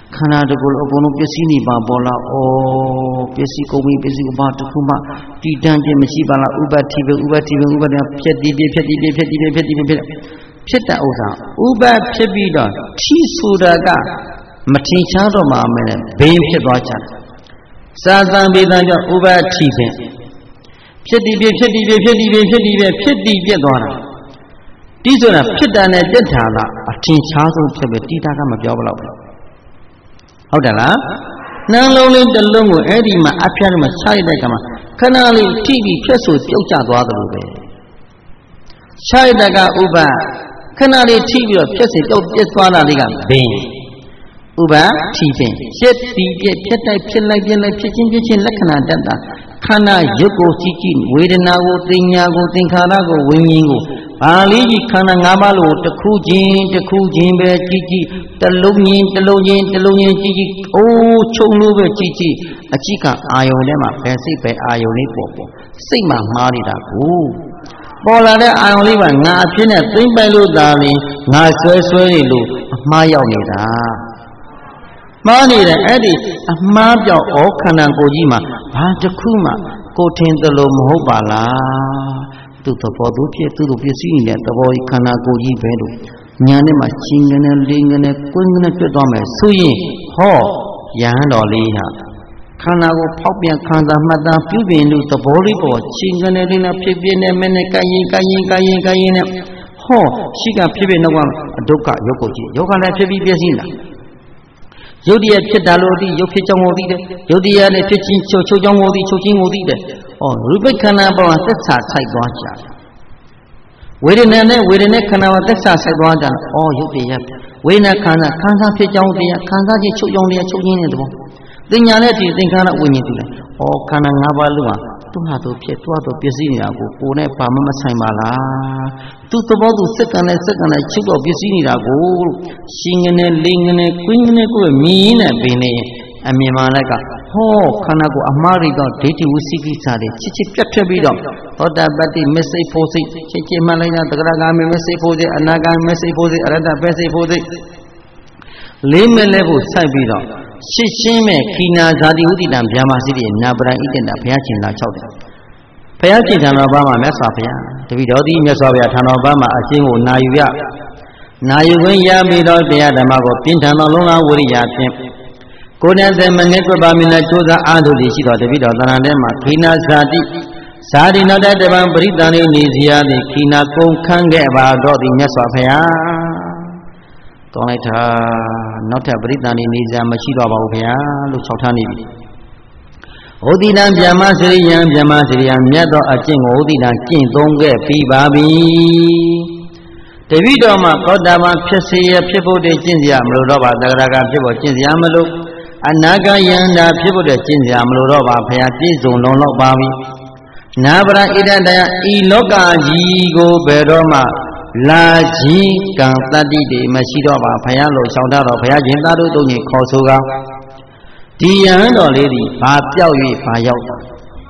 ခန္ဓာတကူအကုန်လုံးပစ္စည်းနေပါပေါ်လာဩပစ္စည်းကုန်ပြီပစ္စည်းဘာတစ်ခုမှတည်တံ့ခြင်းမရှိပါလားဥပ္ပတိပဲဥပ္ပတိပဲဥပ္ပတိဖြစ်တည်ပြဖြစ်တည်ပြဖြစ်တည်ပြဖြစ်တည်ပြဖြစ်ဖြစ်တဲ့ဥစ္စာဥပ္ပဖြစ်ပြီးတော့ထိဆိုတာကမထင်ရှားတော့မှမယ်နဲ့ဘိန်းဖြစ်သွားချင်စာသံပေတံကြောင့်ဥပ္ပထိပင်ဖြစ်တည်ပြဖြစ်တည်ပြဖြစ်တည်ပြဖြစ်တည်ပြဖြစ်တည်ပြသွားတာဒီဆိုတာဖြစ်တာနဲ့တက်တာလားအထင်ရှားဆုံးဖြစ်ပဲတိတာကမပြောဘလို့ဟုတ်တယ်လားနှလုံးလေးတစ်လုံးကိုအဲ့ဒီမှာအဖျားမှာခြိုက်တဲ့ကမှာခဏလေးထိပြီးဖြစ်ဆိုပြုတ်ကျသွားတယ်လို့ပဲခြိုက်တဲ့ကဥပ္ပခဏလေးထိပြီးတော့ဖြစ်စီပြုတ်ပြစ်သွားတာလေးကဘင်းဥပ္ပထိပင်ဖြစ်ပြီးပြဖြစ်တိုက်ဖြစ်လိုက်ပြလိုက်ဖြစ်ချင်းဖြစ်ချင်းလက္ခဏာတတ်တာခန္ဓာရုပ်ကိုကြည့်ကြည့်ဝေဒနာကိုသင်ညာကိုသင်္ခါရကိုဝိညာဉ်ကိုဘာလေးကြီးခန္ဓာ၅ပါးလို့တစ်ခုချင်းတစ်ခုချင်းပဲကြည့်ကြည့်တလုံးချင်းတလုံးချင်းတလုံးချင်းကြည့်ကြည့်အိုးခြုံလို့ပဲကြည့်ကြည့်အကြည့်ကအာယုန်ထဲမှာဘယ်စိတ်ပဲအာယုန်လေးပေါ်ပေါ်စိတ်မှမှားနေတာကိုပေါ်လာတဲ့အာယုန်လေးကငါအဖြစ်နဲ့သိမ့်ပိုက်လို့သာရင်ငါဆွဲဆွဲနေလို့အမှားရောက်နေတာမှားနေတယ်အဲ့ဒီအမှားပြောက်ဩခန္ဓာကိုယ်ကြီးမှာဘာတစ်ခုမှကိုထင်သလိုမဟုတ်ပါလားသူ့သဘောသူဖြစ်သူ့လိုပစ္စည်းနေတဲ့သဘောခန္ဓာကိုယ်ကြီးပဲလို့ညာနဲ့မှချင်းငနဲ့လေးငနဲ့ကွင်းငနဲ့တွေ့သွားမယ်ဆိုရင်ဟောယဟန်တော်လေးဟာခန္ဓာကိုဖောက်ပြန်ခံစားမှတ်သားပြုပြင်လို့သဘောလေးပေါ်ချင်းငနဲ့လေးနဲ့ဖြစ်ပြနေမနဲ့ကိုင်ရင်ကိုင်ရင်ကိုင်ရင်ကိုင်ရင်နဲ့ဟောရှိကဖြစ်ဖြစ်တော့အဒုက္ခရုပ်ကိုကြည့်ရုပ်ကလည်းဖြစ်ပြီးပြည့်စည်လာယုတ်တရားဖြစ်တာလို့ဒီယုတ်ဖြစ်ကြောင်းကိုသိတယ်ယုတ်တရားနဲ့ဖြစ်ချင်းချုပ်ချုပ်ကြောင်းကိုသိချုပ်ချင်းကိုသိတယ်ဩရူပခန္ဓာပေါ်မှာသက်စာဆိုင်သွားကြတယ်ဝေဒနာနဲ့ဝေဒနာခန္ဓာမှာသက်စာဆိုင်သွားကြတယ်ဩယုတ်တရားဝေဒနာခန္ဓာခန္ဓာဖြစ်ကြောင်းတရားခန္ဓာချင်းချုပ်ကြောင်းတရားချုပ်ချင်းတဲ့သဘောသင်ညာနဲ့ဒီသင်္ခါရဝိညာဉ်တူတယ်ဩခန္ဓာ၅ပါးလုံးမှာသူ့ဟာသူဖြစ်သွားတော့ပစ္စည်းနေတာကိုကိုယ်နဲ့ဘာမှမဆိုင်ပါလားသူ့သဘောသူစက္ကန့်နဲ့စက္ကန့်နဲ့ချုပ်တော့ပစ္စည်းနေတာကိုရှင်ငနဲ့လိငနဲ့ကွင်းငနဲ့ကိုမြည်နဲ့ပင်နေအမြင်မှလည်းကဟောခန္ဓာကိုအမှားတွေတော့ဒိဋ္ဌိဝစီကိစ္စတွေချစ်ချစ်ပြတ်ပြတ်ပြီးတော့သောတာပတ္တိမစိတ်ဖို့စိတ်ချစ်ချစ်မှလိုက်တာတဂရဂါမိမစိတ်ဖို့စိတ်အနာဂါမိမစိတ်ဖို့စိတ်အရတ္တပဲစိတ်ဖို့စိတ်လေးမဲ့လဲဖို့စိုက်ပြီးတော့ရှစ်ရှင်းမဲ့ခိနာဇာတိဥဒိတံဗျာမာစီတိနာပရံဣတ္တဘုရားရှင်လာ၆တယ်ဘုရားရှင်ထံတော်ဘာမှာမြတ်စွာဘုရားတပိတော်သည်မြတ်စွာဘုရားထံတော်ဘာမှာအရှင်းကိုနာယူရနာယူခွင့်ရပြီးတော့တရားဓမ္မကိုပြင်းထန်သောလုံလဝိရိယဖြင့်ကိုယ်နဲ့သမဏေကွပါမင်းနဲ့ကြိုးစားအားထုတ်ပြီးရှိတော်တပိတော်သဏ္ဍာန်ထဲမှာခိနာဇာတိဇာတိနောက်တပံပရိသန္တိနေစီရသည်ခိနာကုံခန်းခဲ့ပါတော့သည်မြတ်စွာဘုရားကောင်းလိုက်တာနောက်ထပ်ပရိသန္တိနေစရာမရှိတော့ပါဘူးခင်ဗျာလို့၆ထားနေပြီဟောတိတံဗျမစရိယံဗျမစရိယံမြတ်သောအကျင့်ကိုဟောတိတံကျင့်သုံးခဲ့ပြီးပါပြီတပိတော်မှာသောတာပန်ဖြစ်စေရဖြစ်ဖို့တည်းကျင့်စရာမလိုတော့ပါသဂရကဖြစ်ဖို့ကျင့်စရာမလိုအနာဂယန္တာဖြစ်ဖို့တည်းကျင့်စရာမလိုတော့ပါဘုရားပြည့်စုံလုံးတော့ပါပြီနာပရဣဒတယဤလောကကြီးကိုဘယ်တော့မှလာကြီးကံတတ္တိတွေမရှိတော့ပါဘုရားလို့ရှောင်တတ်တော့ဘုရားရှင်သားတို့တုံကြီးခေါ်ဆိုကဒီယဟန်တော်လေးဒီဘာပြောက်၍ဘာရောက်တာ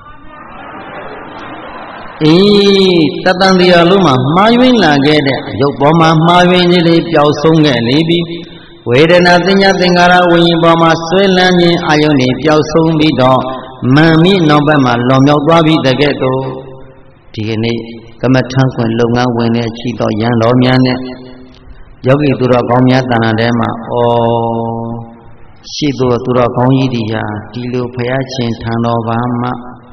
အေးတတန်တရားလုံးမှာမှားယွင်းလာခဲ့တဲ့ရုပ်ပေါ်မှာမှားယွင်းခြင်းလေးပျောက်ဆုံးခဲ့လေပြီဝေဒနာသင်ညာသင်္ခါရဝိညာဉ်ပေါ်မှာဆွဲလန်းခြင်းအာယုန်တွေပျောက်ဆုံးပြီးတော့မန်မိနောက်ဘက်မှာလွန်မြောက်သွားပြီတကယ်တော့ဒီကနေ့ကမ္မထံခွင်လုပ်ငန်းဝင်တဲ့ချီတော်ရန်တော်များနဲ့ယောဂီသူတော်ကောင်းများတဏ္ဍာထဲမှာဩရှိသူသူတော်ကောင်းကြီးတွေဟာဒီလိုဘုရားရှင်ထံတော်ဘာမှ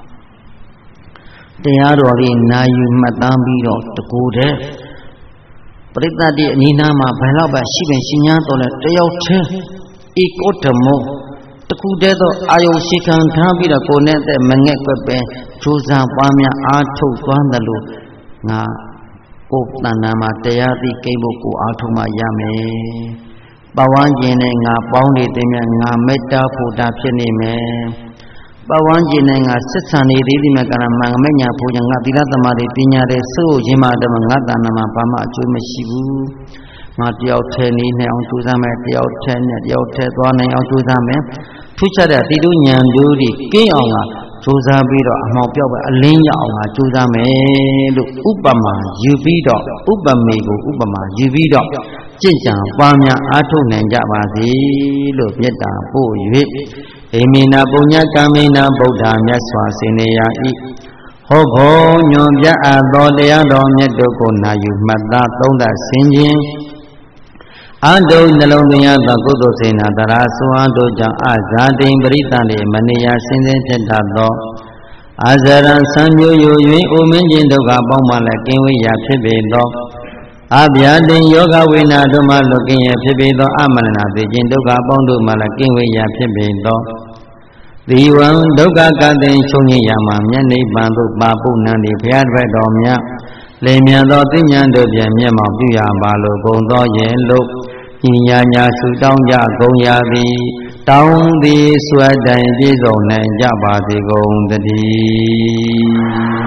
တရားတော်လေးနာယူမှတ်သားပြီးတော့တကူတဲ့ပရိသတ်တိအနိနာမှာဘယ်တော့ပဲရှိပင်ရှင်ညာတော်လဲတယောက်ချင်းဧကောဓမောတခုတည်းသောအာယုရှိခံထားပြီးတော့ကိုယ်နဲ့တဲ့မငဲ့ကွက်ပဲကြိုးစားပွားများအားထုတ်သွားတယ်လို့ငါကိုယ်တဏ္ဍာမှာတရားသိကိန်းဖို့ကိုအားထုတ်မှရမယ်ပဝန်းကျင်နဲ့ငါပေါင်းနေတဲ့မြတ်ငါမေတ္တာဖို့တာဖြစ်နေမယ်ပဝန်းကျင်နဲ့ငါဆက်ဆံနေသေးသည်မြတ်ကမင်္ဂမညာဖို့ငါသီလသမာဓိပညာတွေစိုးခြင်းမှတမငါတဏ္ဍာမှာဘာမှအကျိုးမရှိဘူးငါတယောက်ထဲနေနိုင်အောင်ကြိုးစားမယ်တယောက်ထဲနဲ့တယောက်ထဲသွားနိုင်အောင်ကြိုးစားမယ်ထူးခြားတဲ့တိတုဉာဏ်တို့ဒီကင်းအောင်ကကြိုးစားပြီးတော့အမှောင်ပြောက်ပဲအလင်းရအောင်ကကြိုးစားမယ်လို့ဥပမာယူပြီးတော့ဥပမေကိုဥပမာယူပြီးတော့ကြည်ကြံပွားများအားထုတ်နိုင်ကြပါစေလို့မေတ္တာပို့၍ဣမိနာပုညကမိနာဗုဒ္ဓမြတ်စွာစေနေရ၏ဟောဖို့ညွန်ပြအပ်သောတရားတော်မြတ်တို့ကိုနာယူမှတ်သားသုံးသပ်ဆင်ခြင်အတုနှလုံးသွင်းရသောကုသိုလ်စေနာတရာဆွမ်းတို့ကြောင့်အဇာတိန်ပရိသတ်လေမနေရစင်စစ်ဖြစ်တတ်သောအာဇရံဆံမျိုးယို၍အိုမင်းချင်းဒုက္ခပေါင်းမှလည်းကင်းဝေးရာဖြစ်ပေသောအဗျာတိန်ယောဂဝိနာတို့မှလွတ်ကင်းရဖြစ်ပေသောအမရဏသိခြင်းဒုက္ခပေါင်းတို့မှလည်းကင်းဝေးရာဖြစ်ပေသောသီဝံဒုက္ခကတိန်ချုပ်ငြိရာမှာမျက်နှိပ်ပံတို့ပါပုဏ္ဏတိဘုရားတပည့်တော်များလေမြန်သောသိဉာဏ်တို့ဖြင့်မျက်မှောက်ပြုရပါလို့ဂုံသောရဲ့လို့ညီညာညာဆုတောင်းကြဂုံရသည်တောင်းသည်ဆွဲတိုင်ပြည့်စုံနိုင်ကြပါစေကုန်သတည်း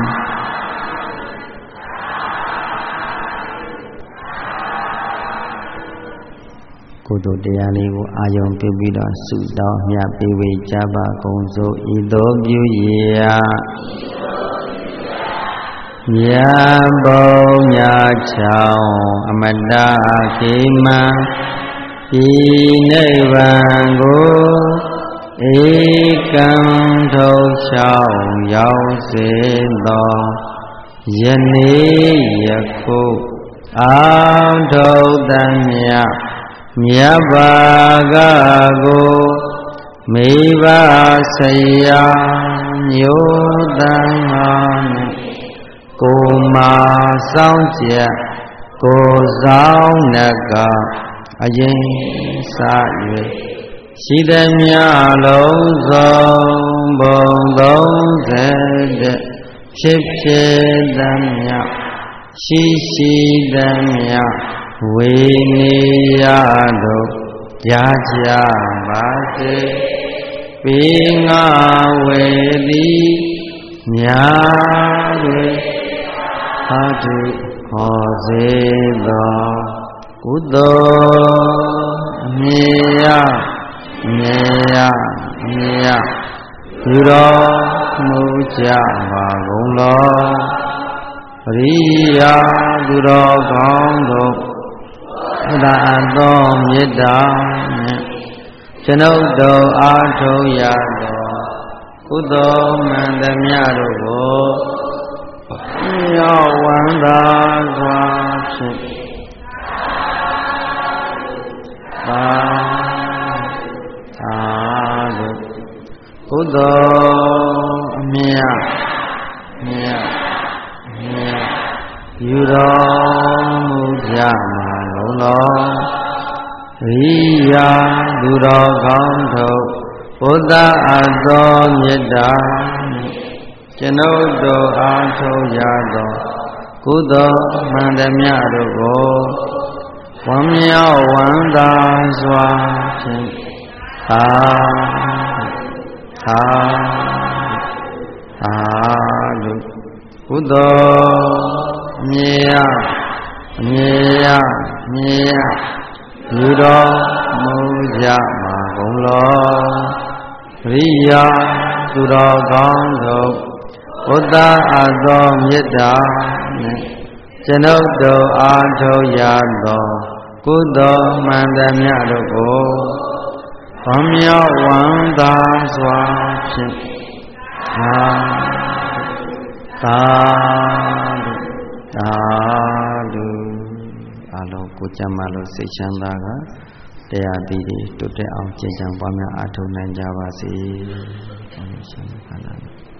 ကုသိုလ်တရားလေးကိုအာယုံပြုပြီးတော့ဆုတောင်းမြတ်ပေးဝေကြပါကုန်စို့ဤသို့ပြုရာမြတ်ဘုံမြတ်ချောင်းအမတခေမံဤနိဗ္ဗာန်ကိုဧကံထုတ်ချောင်းရောက်စေသောယနေ့ယခုအောင်ထုတ်သမျှမြတ်ဘာကကိုမိဘဆရာမျိုးတန်ဟာကိုမာဆောင်ချက်ကိုဆောင်နကအရင်စ၍ရှိသည်များလုံးစုံဘုံသုံးဆယ်ဖြစ်ဖြစ်သည်များရှိရှိသည်များဝေနေရတို့ရကြပါစေပေငါဝေသည်များဝေသာဓုဟောစေသောကုသိုလ်မြေယမြေယမြေယပြုတော်မူကြပါကုန်လောပရိယာသူတော်ကောင်းတို့အသာအသောမေတ္တာနဲ့ကျွန်ုပ်တို့အားထုတ်ရသောကုသိုလ်မှန်သမျှတို့ကိုရောက်ဝန္တာစွာဖြင့်သာသာတို့ကုသိုလ်အမြတ်မြတ်မြတ်ယူတော်မူကြမှာလုံးတော်ရိယာသူတော်ကောင်းတို့ဘုဒ္ဓအသောမေတ္တာကျွန်ုပ်တို့အားထုတ်ရသောကုသိုလ်မှန်သမျှတို့ကိုဝမ်းမြောက်ဝမ်းသာစွာဖြင့်သာသာသာလို့ကုသိုလ်မြေယမြေယမြေယယူတော်မူကြမှာကုန်လောရိယာသူတော်ကောင်းတို့ဘုဒ္ဓအသောမေတ္တာနဲ့ကျွန်ုပ်တို့အားထုတ်ရသောကုသိုလ်မှန်သမျှတို့ကိုဝမ်းမြောက်ဝမ်းသာစွာဖြင့်သာသာသာလူအလုံးကိုကြမ်းမလို့စိတ်ချမ်းသာကတရားတည်တည်တိုးတက်အောင်ကျင့်ကြံပွားများအားထုတ်နိုင်ကြပါစေ။